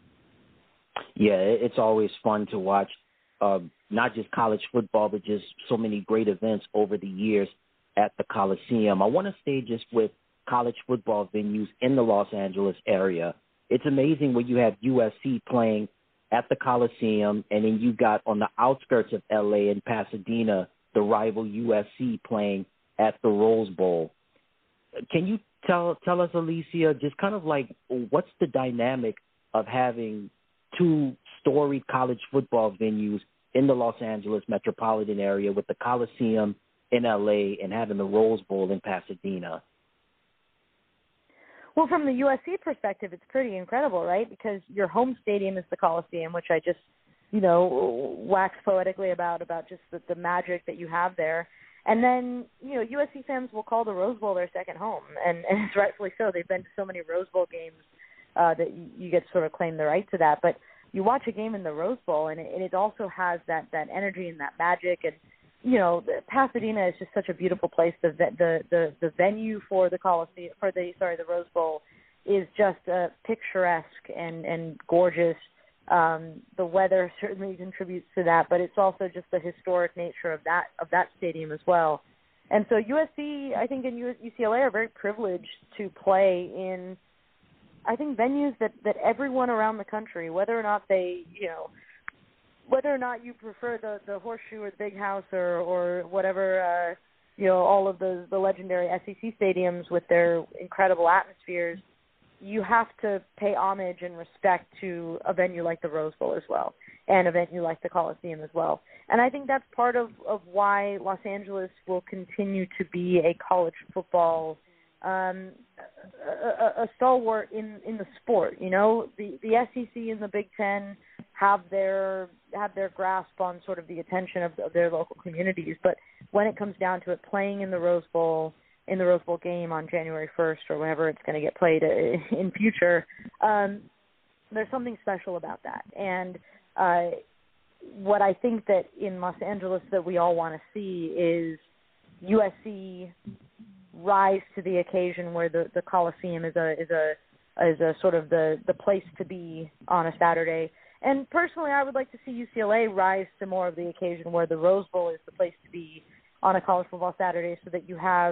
B: Yeah, it's always fun to watch. Uh, not just college football, but just so many great events over the years at the Coliseum. I want to stay just with college football venues in the Los Angeles area. It's amazing when you have U S C playing at the Coliseum, and then you got on the outskirts of L A in Pasadena, the rival U S C playing at the Rose Bowl. Can you tell tell us, Alicia, just kind of like what's the dynamic of having two storied college football venues in the Los Angeles metropolitan area with the Coliseum in L A and having the Rose Bowl in Pasadena?
J: Well, from the U S C perspective, it's pretty incredible, right? Because your home stadium is the Coliseum, which I just, you know, wax poetically about, about just the, the magic that you have there. And then, you know, U S C fans will call the Rose Bowl their second home, and, and it's rightfully so. They've been to so many Rose Bowl games uh, that you, you get to sort of claim the right to that. But you watch a game in the Rose Bowl, and it, and it also has that, that energy and that magic. And, you know, Pasadena is just such a beautiful place. The the the, the venue for the Coliseum, for the sorry, the Rose Bowl is just uh, picturesque and, and gorgeous. Um, the weather certainly contributes to that, but it's also just the historic nature of that of that stadium as well. And so U S C, I think, and U C L A are very privileged to play in, I think, venues that, that everyone around the country, whether or not they, you know, whether or not you prefer the, the Horseshoe or the Big House or, or whatever, uh, you know, all of the, the legendary S E C stadiums with their incredible atmospheres, you have to pay homage and respect to a venue like the Rose Bowl as well, and a venue like the Coliseum as well. And I think that's part of, of why Los Angeles will continue to be a college football um, a, a, a stalwart in, in the sport. You know, the, the S E C and the Big Ten have their have their grasp on sort of the attention of, of their local communities, but when it comes down to it, playing in the Rose Bowl, in the Rose Bowl game on January first or whenever it's going to get played in future, um, there's something special about that. And uh, what I think that in Los Angeles that we all want to see is U S C rise to the occasion where the, the Coliseum is a is a is a sort of the, the place to be on a Saturday. And personally, I would like to see U C L A rise to more of the occasion where the Rose Bowl is the place to be on a college football Saturday, so that you have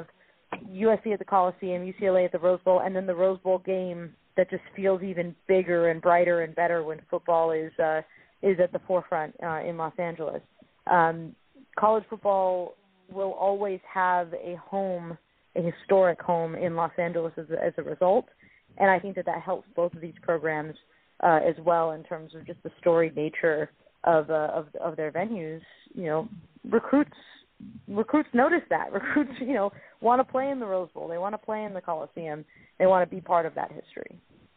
J: U S C at the Coliseum, U C L A at the Rose Bowl, and then the Rose Bowl game that just feels even bigger and brighter and better when football is uh, is at the forefront uh, in Los Angeles. Um, college football will always have a home, a historic home in Los Angeles as a, as a result, and I think that that helps both of these programs uh, as well in terms of just the storied nature of, uh, of of their venues. You know, recruits recruits notice that. Recruits, you know, want to play in the Rose Bowl. They want to play in the Coliseum. They want to be part of that history.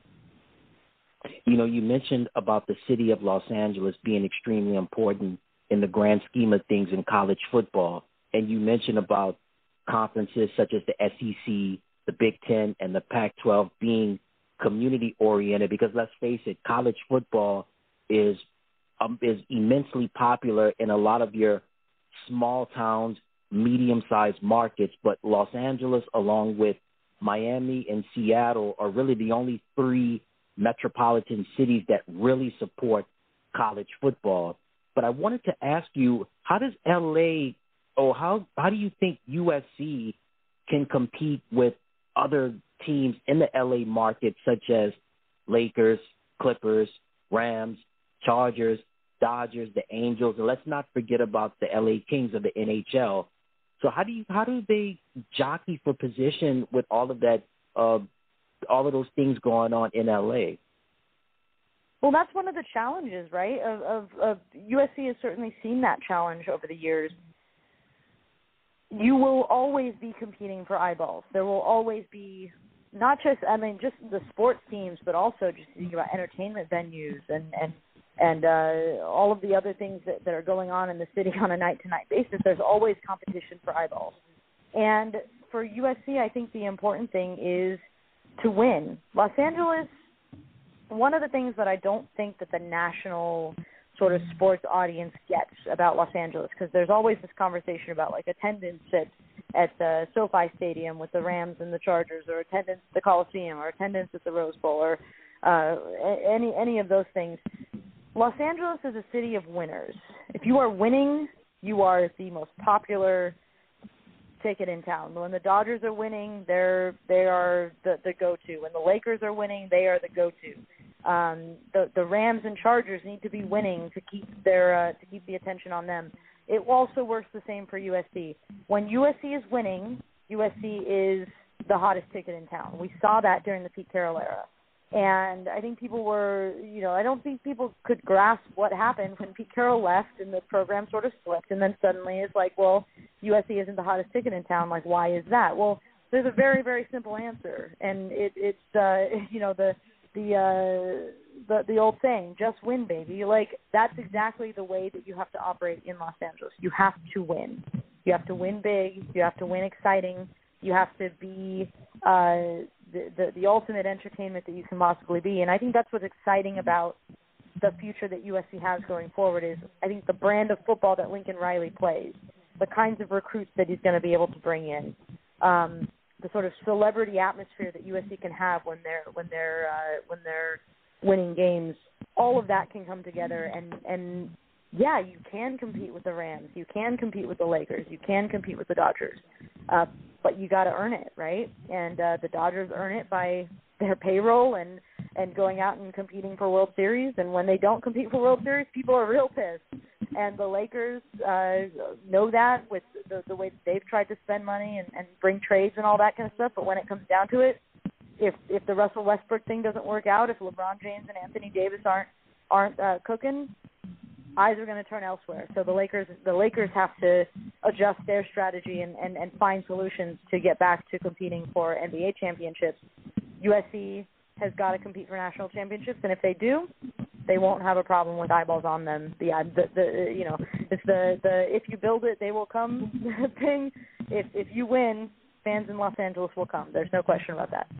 B: You know, you mentioned about the city of Los Angeles being extremely important in the grand scheme of things in college football. And you mentioned about conferences such as the S E C, the Big Ten, and the Pac twelve being community-oriented, because let's face it, college football is um, is immensely popular in a lot of your small towns, medium-sized markets, but Los Angeles, along with Miami and Seattle, are really the only three metropolitan cities that really support college football. But I wanted to ask you, how does L A, or how how do you think U S C can compete with other teams in the L A market, such as Lakers, Clippers, Rams, Chargers, Dodgers, the Angels, and let's not forget about the L A Kings of the N H L. So how do you how do they jockey for position with all of that, uh, all of those things going on in L A?
J: Well, that's one of the challenges, right? Of, of, of U S C has certainly seen that challenge over the years. You will always be competing for eyeballs. There will always be not just, I mean, just the sports teams, but also just thinking about entertainment venues and and and uh, all of the other things that, that are going on in the city on a night-to-night basis. There's always competition for eyeballs. And for U S C, I think the important thing is to win. Los Angeles, one of the things that I don't think that the national sort of sports audience gets about Los Angeles, because there's always this conversation about like attendance at at the SoFi Stadium with the Rams and the Chargers, or attendance at the Coliseum, or attendance at the Rose Bowl, or uh, any any of those things. Los Angeles is a city of winners. If you are winning, you are the most popular ticket in town. When the Dodgers are winning, they're they are the, the go-to. When the Lakers are winning, they are the go-to. Um, the the Rams and Chargers need to be winning to keep their uh, to keep the attention on them. It also works the same for U S C. When U S C is winning, U S C is the hottest ticket in town. We saw that during the Pete Carroll era. And I think people were, you know, I don't think people could grasp what happened when Pete Carroll left and the program sort of slipped. And then suddenly it's like, well, U S C isn't the hottest ticket in town. Like, why is that? Well, there's a very, very simple answer. And it, it's, uh, you know, the, the, uh, the, the old saying, just win, baby. Like, that's exactly the way that you have to operate in Los Angeles. You have to win. You have to win big. You have to win exciting. You have to be uh, the, the the ultimate entertainment that you can possibly be. And I think that's what's exciting about the future that U S C has going forward is I think the brand of football that Lincoln Riley plays, the kinds of recruits that he's going to be able to bring in, um, the sort of celebrity atmosphere that U S C can have when they're when they're uh, when they're winning games. All of that can come together, and and yeah, you can compete with the Rams, you can compete with the Lakers, you can compete with the Dodgers. Uh, but you got to earn it, right? And uh, the Dodgers earn it by their payroll and, and going out and competing for World Series. And when they don't compete for World Series, people are real pissed. And the Lakers uh, know that with the, the way that they've tried to spend money and, and bring trades and all that kind of stuff. But when it comes down to it, if if the Russell Westbrook thing doesn't work out, if LeBron James and Anthony Davis aren't aren't uh, cooking, eyes are going to turn elsewhere. So the Lakers the Lakers have to adjust their strategy and, and, and find solutions to get back to competing for N B A championships. U S C has got to compete for national championships, and if they do, they won't have a problem with eyeballs on them. The, the, the you know, it's the, the if you build it, they will come thing. If if you win, fans in Los Angeles will come. There's no question about that.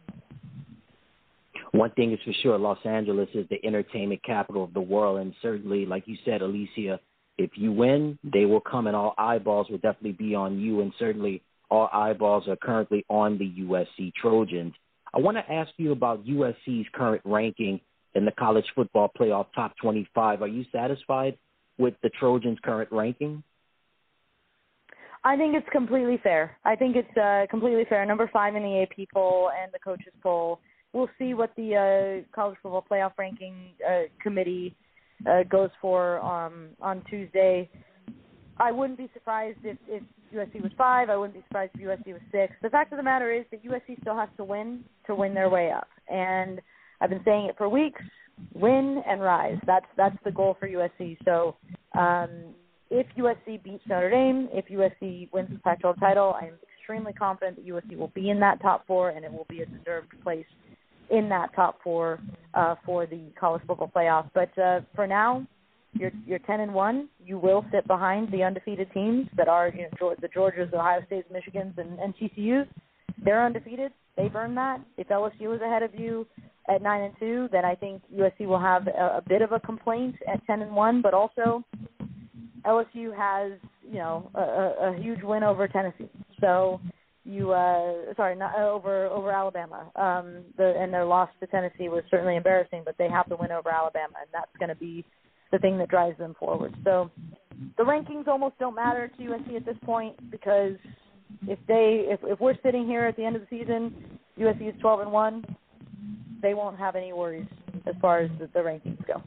B: One thing is for sure, Los Angeles is the entertainment capital of the world, and certainly, like you said, Alicia, if you win, they will come, and all eyeballs will definitely be on you, and certainly all eyeballs are currently on the U S C Trojans. I want to ask you about U S C's current ranking in the college football playoff top twenty-five. Are you satisfied with the Trojans' current ranking?
J: I think it's completely fair. I think it's uh, completely fair. Number five in the A P poll and the coaches poll. We'll see what the uh, college football playoff ranking uh, committee uh, goes for um, on Tuesday. I wouldn't be surprised if, if U S C was five. I wouldn't be surprised if U S C was six. The fact of the matter is that U S C still has to win to win their way up. And I've been saying it for weeks, win and rise. That's that's the goal for U S C. So um, if U S C beats Notre Dame, if U S C wins the Pac twelve title, I am extremely confident that U S C will be in that top four, and it will be a deserved place in that top four uh, for the college football playoff. But uh, for now, you're you're ten and one. You will sit behind the undefeated teams that are, you know, the Georgias, the Ohio States, Michigans, and, and T C Us. They're undefeated. They've earned that. If L S U is ahead of you at nine and two, then I think U S C will have a, a bit of a complaint at ten and one. But also, L S U has, you know, a, a huge win over Tennessee. So. You uh, sorry, not over over Alabama. Um, the and their loss to Tennessee was certainly embarrassing, but they have to win over Alabama, and that's going to be the thing that drives them forward. So the rankings almost don't matter to U S C at this point, because if they if, if we're sitting here at the end of the season, U S C is twelve and one, they won't have any worries as far as the, the rankings go.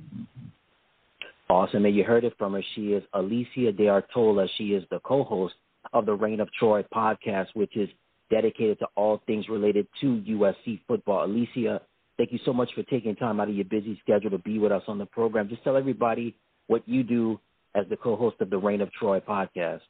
B: Awesome, and you heard it from her. She is Alicia De Artola. She is the co-host of the Reign of Troy podcast, which is dedicated to all things related to U S C football. Alicia, thank you so much for taking time out of your busy schedule to be with us on the program. Just tell everybody what you do as the co-host of the Reign of Troy podcast.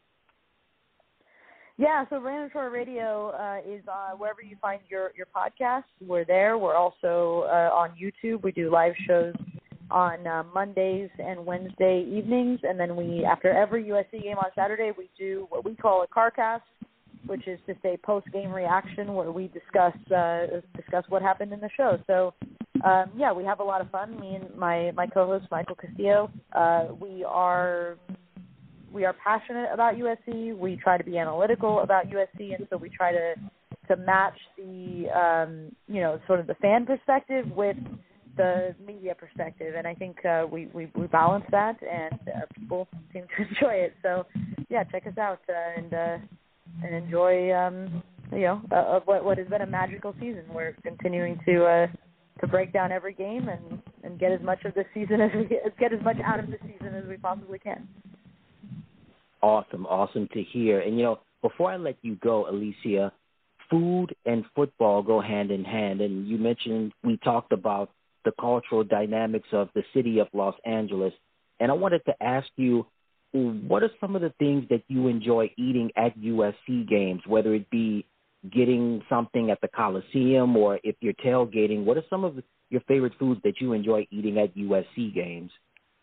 J: Yeah, so Reign of Troy Radio uh, is uh, wherever you find your, your podcasts. We're there. We're also uh, on YouTube. We do live shows on uh, Mondays and Wednesday evenings, and then we, after every U S C game on Saturday, we do what we call a CarCast, which is just a post-game reaction where we discuss uh, discuss what happened in the show. So, um, yeah, we have a lot of fun. Me and my, my co-host Michael Castillo, uh, we are we are passionate about U S C. We try to be analytical about U S C, and so we try to to match the um, you know sort of the fan perspective with the media perspective, and I think uh, we, we, we balance that, and uh, people seem to enjoy it. So, yeah, check us out uh, and uh, and enjoy um, you know uh, what what has been a magical season. We're continuing to uh, to break down every game and, and get as much of this season as we get as much out of this season as we possibly can.
B: Awesome, awesome to hear. And you know, before I let you go, Alicia, food and football go hand in hand. And you mentioned we talked about the cultural dynamics of the city of Los Angeles. And I wanted to ask you, what are some of the things that you enjoy eating at U S C games, whether it be getting something at the Coliseum or if you're tailgating? What are some of your favorite foods that you enjoy eating at U S C games?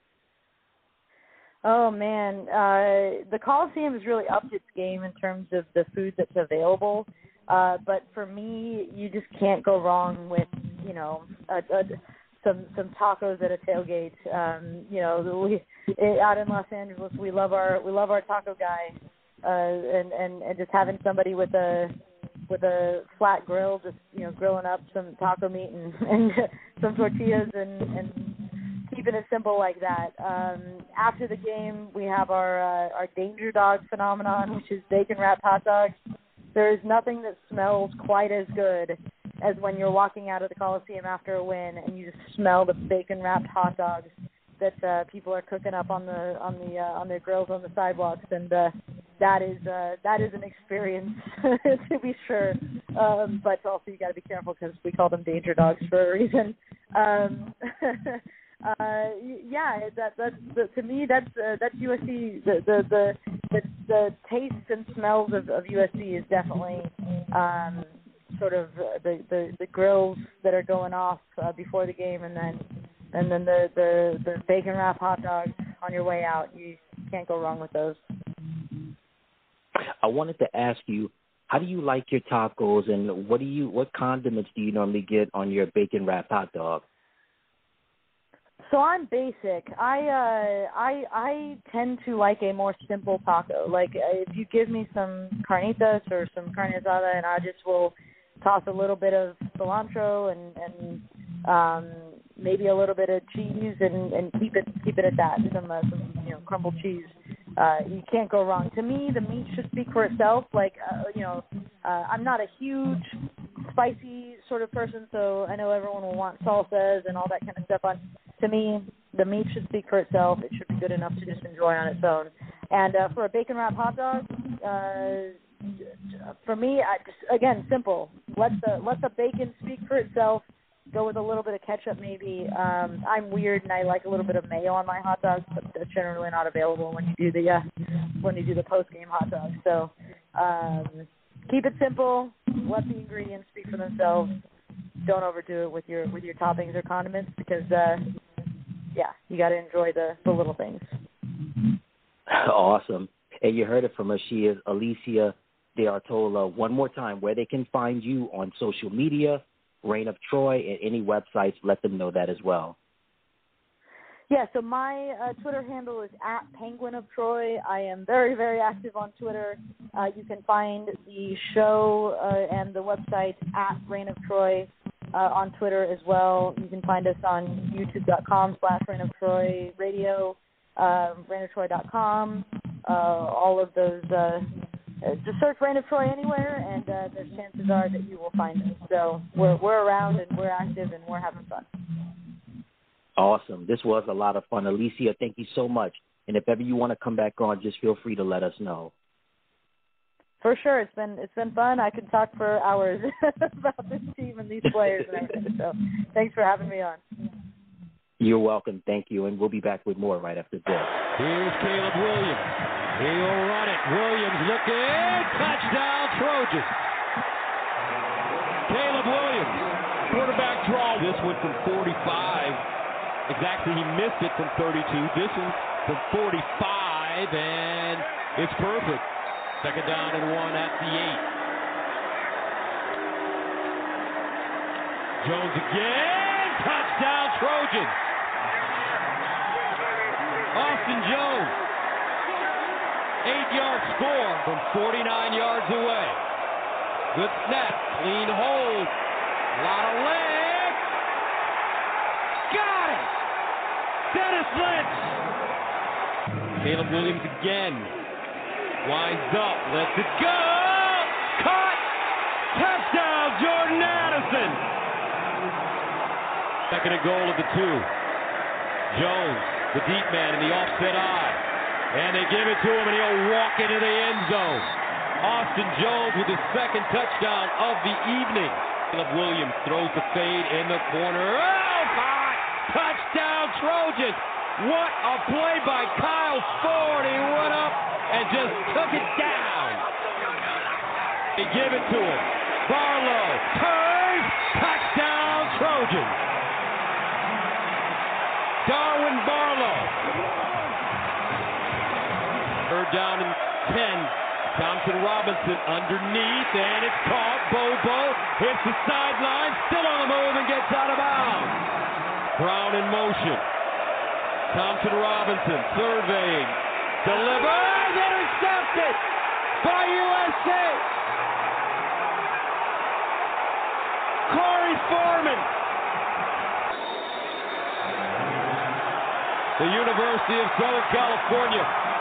J: Oh, man. Uh, the Coliseum has really upped its game in terms of the food that's available. Uh, but for me, you just can't go wrong with, you know, a, a, some some tacos at a tailgate. Um, you know, we, it, out in Los Angeles, we love our we love our taco guy, uh, and, and and just having somebody with a with a flat grill, just you know, grilling up some taco meat and, and some tortillas and, and keeping it simple like that. Um, after the game, we have our uh, our Danger Dog phenomenon, which is bacon wrapped hot dogs. There is nothing that smells quite as good as when you're walking out of the Coliseum after a win and you just smell the bacon wrapped hot dogs that uh, people are cooking up on the on the uh, on their grills on the sidewalks, and uh, that is uh, that is an experience to be sure. Um, but also you got to be careful because we call them Danger Dogs for a reason. Um, Uh, yeah, that that's the, to me that's uh, that's U S C. The the the the, the tastes and smells of, of U S C is definitely um, sort of the, the, the grills that are going off uh, before the game, and then and then the, the, the bacon wrap hot dogs on your way out. You can't go wrong with those.
B: I wanted to ask you, how do you like your tacos, and what do you what condiments do you normally get on your bacon wrapped hot dog?
J: So I'm basic. I uh, I I tend to like a more simple taco. Like uh, if you give me some carnitas or some carne asada, and I just will toss a little bit of cilantro and and um, maybe a little bit of cheese and, and keep it keep it at that. Some uh, some you know crumbled cheese. Uh, you can't go wrong. To me, the meat should speak for itself. Like uh, you know, uh, I'm not a huge spicy sort of person, so I know everyone will want salsas and all that kind of stuff on. To me, the meat should speak for itself. It should be good enough to just enjoy on its own. And uh, for a bacon wrap hot dog, uh, for me, I just, again, simple. Let the let the bacon speak for itself. Go with a little bit of ketchup, maybe. Um, I'm weird, and I like a little bit of mayo on my hot dogs, but that's generally not available when you do the uh, when you do the post game hot dog. So um, keep it simple. Let the ingredients speak for themselves. Don't overdo it with your with your toppings or condiments because, uh, yeah, you got to enjoy the, the little things.
B: Awesome. And you heard it from her. She is Alicia De Artola. One more time, where they can find you on social media, Reign of Troy, and any websites, let them know that as well.
J: Yeah, so my uh, Twitter handle is at Penguin of Troy. I am very, very active on Twitter. Uh, you can find the show uh, and the website at Reign of Troy uh, on Twitter as well. You can find us on youtube.com slash Reign of Troy Radio, uh, reign of troy dot com, uh, all of those. Uh, just search Reign of Troy anywhere, and uh, there's chances are that you will find us. So we're we're around, and we're active, and we're having fun.
B: Awesome. This was a lot of fun. Alicia, thank you so much. And if ever you want to come back on, just feel free to let us know.
J: For sure. It's been it's been fun. I could talk for hours about this team and these players and everything. So thanks for having me on.
B: You're welcome. Thank you. And we'll be back with more right after this.
I: Here's Caleb Williams. He'll run it. Williams looking. Touchdown, Trojans. Caleb Williams. Quarterback draw. This one from forty-five. Exactly, he missed it from thirty-two. This one from forty-five, and it's perfect. Second down and one at the eight. Jones again. Touchdown, Trojans. Austin Jones. Eight-yard score from forty-nine yards away. Good snap. Clean hold. A lot of legs. Got it. Dennis Lynch. Caleb Williams again. Winds up. Lets it go. Caught. Touchdown, Jordan Addison. Second and goal of the two. Jones, the deep man in the offset eye. And they give it to him, and he'll walk into the end zone. Austin Jones with his second touchdown of the evening. Caleb Williams throws the fade in the corner. Oh, God! Touchdown, Trojans! What a play by Kyle Ford. He went up and just took it down. They give it to him. Barlow turns. Touchdown, Trojans. Darwin Barlow. Third down and ten. Thompson Robinson underneath, and it's caught. Bobo hits the sideline, still on the move and gets out of bounds. Brown in motion. Thompson Robinson surveying, delivers, intercepted by U S A. Corey Foreman. The University of Southern California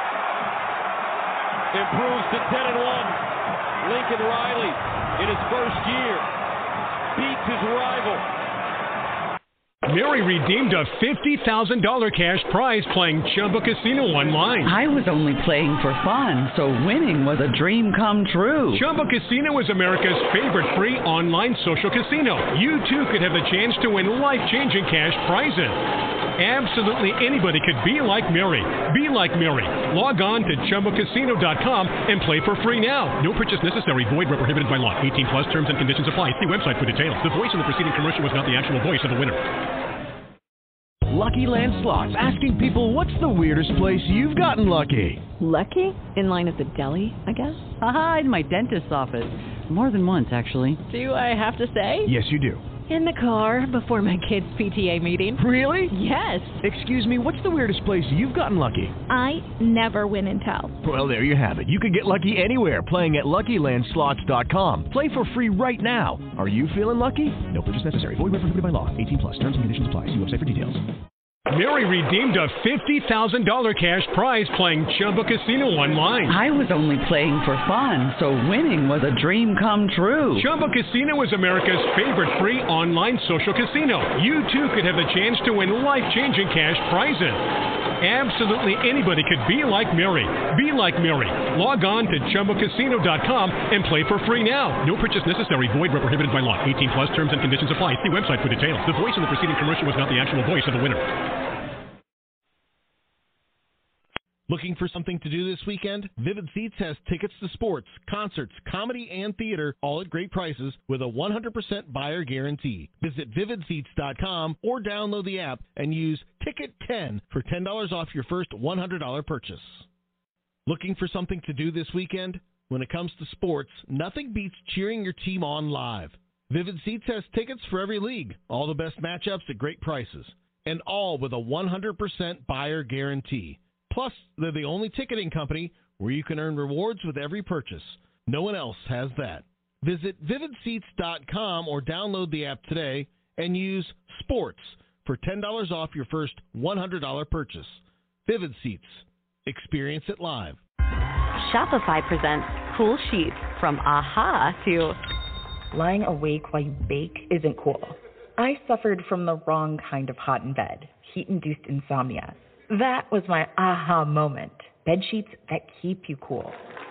I: improves to ten and one. Lincoln Riley, in his first year, beats his rival.
C: Mary redeemed a fifty thousand dollars cash prize playing Chumba Casino online.
D: I was only playing for fun, so winning was a dream come true.
C: Chumba Casino is America's favorite free online social casino. You too could have the chance to win life-changing cash prizes. Absolutely anybody could be like Mary. Be like Mary. Log on to Chumba Casino dot com and play for free now. No purchase necessary. Void where prohibited by law. eighteen plus terms and conditions apply. See website for details. The voice in the preceding commercial was not the actual voice of the winner.
G: Lucky Land Slots, asking people, what's the weirdest place you've gotten lucky?
K: Lucky? In line at the deli, I guess?
D: Aha, in my dentist's office. More than once, actually.
K: Do I have to say?
G: Yes, you do.
K: In the car before my kids' P T A meeting.
G: Really?
K: Yes.
G: Excuse me, what's the weirdest place you've gotten lucky?
L: I never win and tell.
G: Well, there you have it. You can get lucky anywhere, playing at Lucky Land Slots dot com. Play for free right now. Are you feeling lucky? No purchase necessary. Void where prohibited by law. eighteen plus. Terms and conditions apply. See website for details.
C: Mary redeemed a fifty thousand dollars cash prize playing Chumba Casino online.
D: I was only playing for fun, so winning was a dream come true.
C: Chumba Casino is America's favorite free online social casino. You too could have the chance to win life-changing cash prizes. Absolutely anybody could be like Mary. Be like Mary. Log on to Chumba Casino dot com and play for free now. No purchase necessary. Void where prohibited by law. eighteen plus terms and conditions apply. See website for details. The voice in the preceding commercial was not the actual voice of the winner.
M: Looking for something to do this weekend? Vivid Seats has tickets to sports, concerts, comedy, and theater, all at great prices with a one hundred percent buyer guarantee. Visit Vivid Seats dot com or download the app and use Ticket ten for ten dollars off your first one hundred dollars purchase. Looking for something to do this weekend? When it comes to sports, nothing beats cheering your team on live. Vivid Seats has tickets for every league, all the best matchups at great prices, and all with a one hundred percent buyer guarantee. Plus, they're the only ticketing company where you can earn rewards with every purchase. No one else has that. Visit Vivid Seats dot com or download the app today and use SPORTS for ten dollars off your first one hundred dollars purchase. Vivid Seats. Experience it live.
N: Shopify presents cool sheets from aha to
O: lying awake while you bake isn't cool. I suffered from the wrong kind of hot in bed, heat-induced insomnia. That was my aha moment. Bed sheets that keep you cool.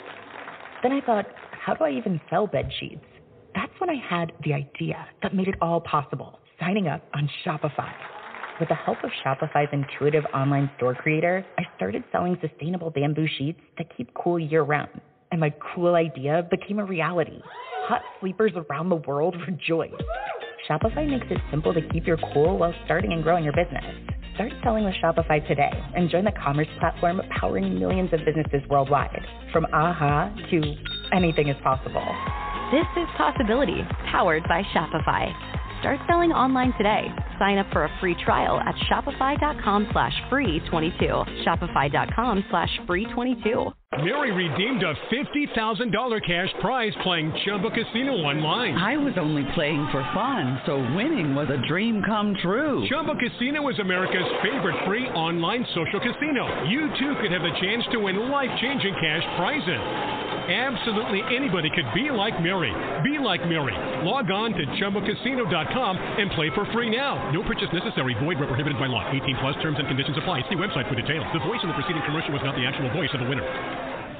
O: Then I thought, how do I even sell bed sheets? That's when I had the idea that made it all possible, signing up on Shopify. With the help of Shopify's intuitive online store creator, I started selling sustainable bamboo sheets that keep cool year-round. And my cool idea became a reality. Hot sleepers around the world rejoiced. Shopify makes it simple to keep your cool while starting and growing your business. Start selling with Shopify today and join the commerce platform powering millions of businesses worldwide. From aha to anything is possible.
N: This is Possibility, powered by Shopify. Start selling online today. Sign up for a free trial at shopify.com slash free 22. Shopify.com slash free 22.
C: Mary redeemed a fifty thousand dollars cash prize playing Chumba Casino online.
D: I was only playing for fun, so winning was a dream come true.
C: Chumba Casino is America's favorite free online social casino. You too could have the chance to win life-changing cash prizes. Absolutely anybody could be like Mary. Be like Mary. Log on to Chumba Casino dot com and play for free now. No purchase necessary. Void where prohibited by law. eighteen plus terms and conditions apply. See website for details. The voice in the preceding commercial was not the actual voice of the winner.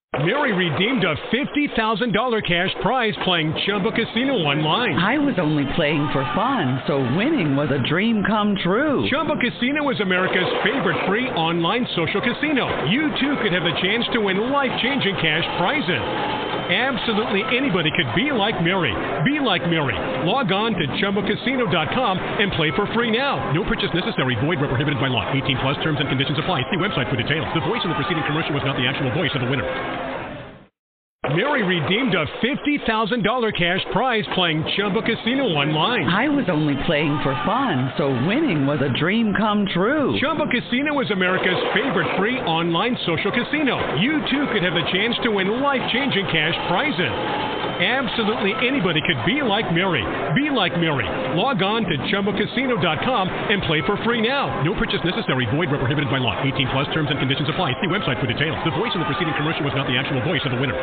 C: Mary redeemed a fifty thousand dollars cash prize playing Chumba Casino online.
D: I was only playing for fun, so winning was a dream come true.
C: Chumba Casino is America's favorite free online social casino. You too could have the chance to win life-changing cash prizes. Absolutely anybody could be like Mary. Be like Mary. Log on to Chumba Casino dot com and play for free now. No purchase necessary. Void where prohibited by law. eighteen plus terms and conditions apply. See website for details. The voice in the preceding commercial was not the actual voice of the winner. Mary redeemed a fifty thousand dollars cash prize playing Chumba Casino online.
D: I was only playing for fun, so winning was a dream come true.
C: Chumba Casino is America's favorite free online social casino. You too could have the chance to win life-changing cash prizes. Absolutely anybody could be like Mary. Be like Mary. Log on to Chumba Casino dot com and play for free now. No purchase necessary. Void where prohibited by law. eighteen plus terms and conditions apply. See website for details. The voice in the preceding commercial was not the actual voice of the winner.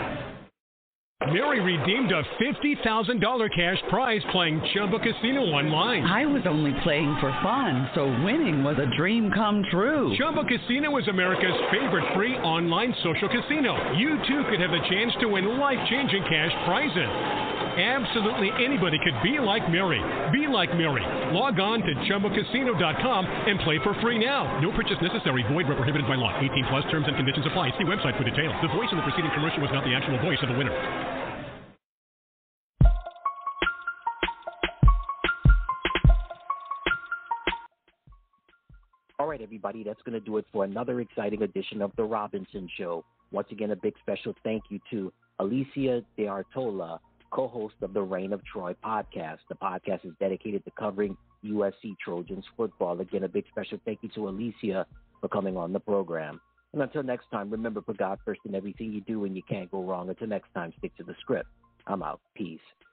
C: Mary redeemed a fifty thousand dollars cash prize playing Chumba Casino online.
D: I was only playing for fun, so winning was a dream come true.
C: Chumba Casino is America's favorite free online social casino. You too could have the chance to win life-changing cash prizes. Absolutely anybody could be like Mary. Be like Mary. Log on to Chumba Casino dot com and play for free now. No purchase necessary. Void where prohibited by law. eighteen plus terms and conditions apply. See website for details. The voice in the preceding commercial was not the actual voice of the winner.
B: All right, everybody, that's going to do it for another exciting edition of The Robinson Show. Once again, a big special thank you to Alicia De Artola, co-host of the Reign of Troy podcast. The podcast is dedicated to covering U S C Trojans football. Again, a big special thank you to Alicia for coming on the program. And until next time, remember, put God first in everything you do, and you can't go wrong. Until next time, stick to the script. I'm out. Peace.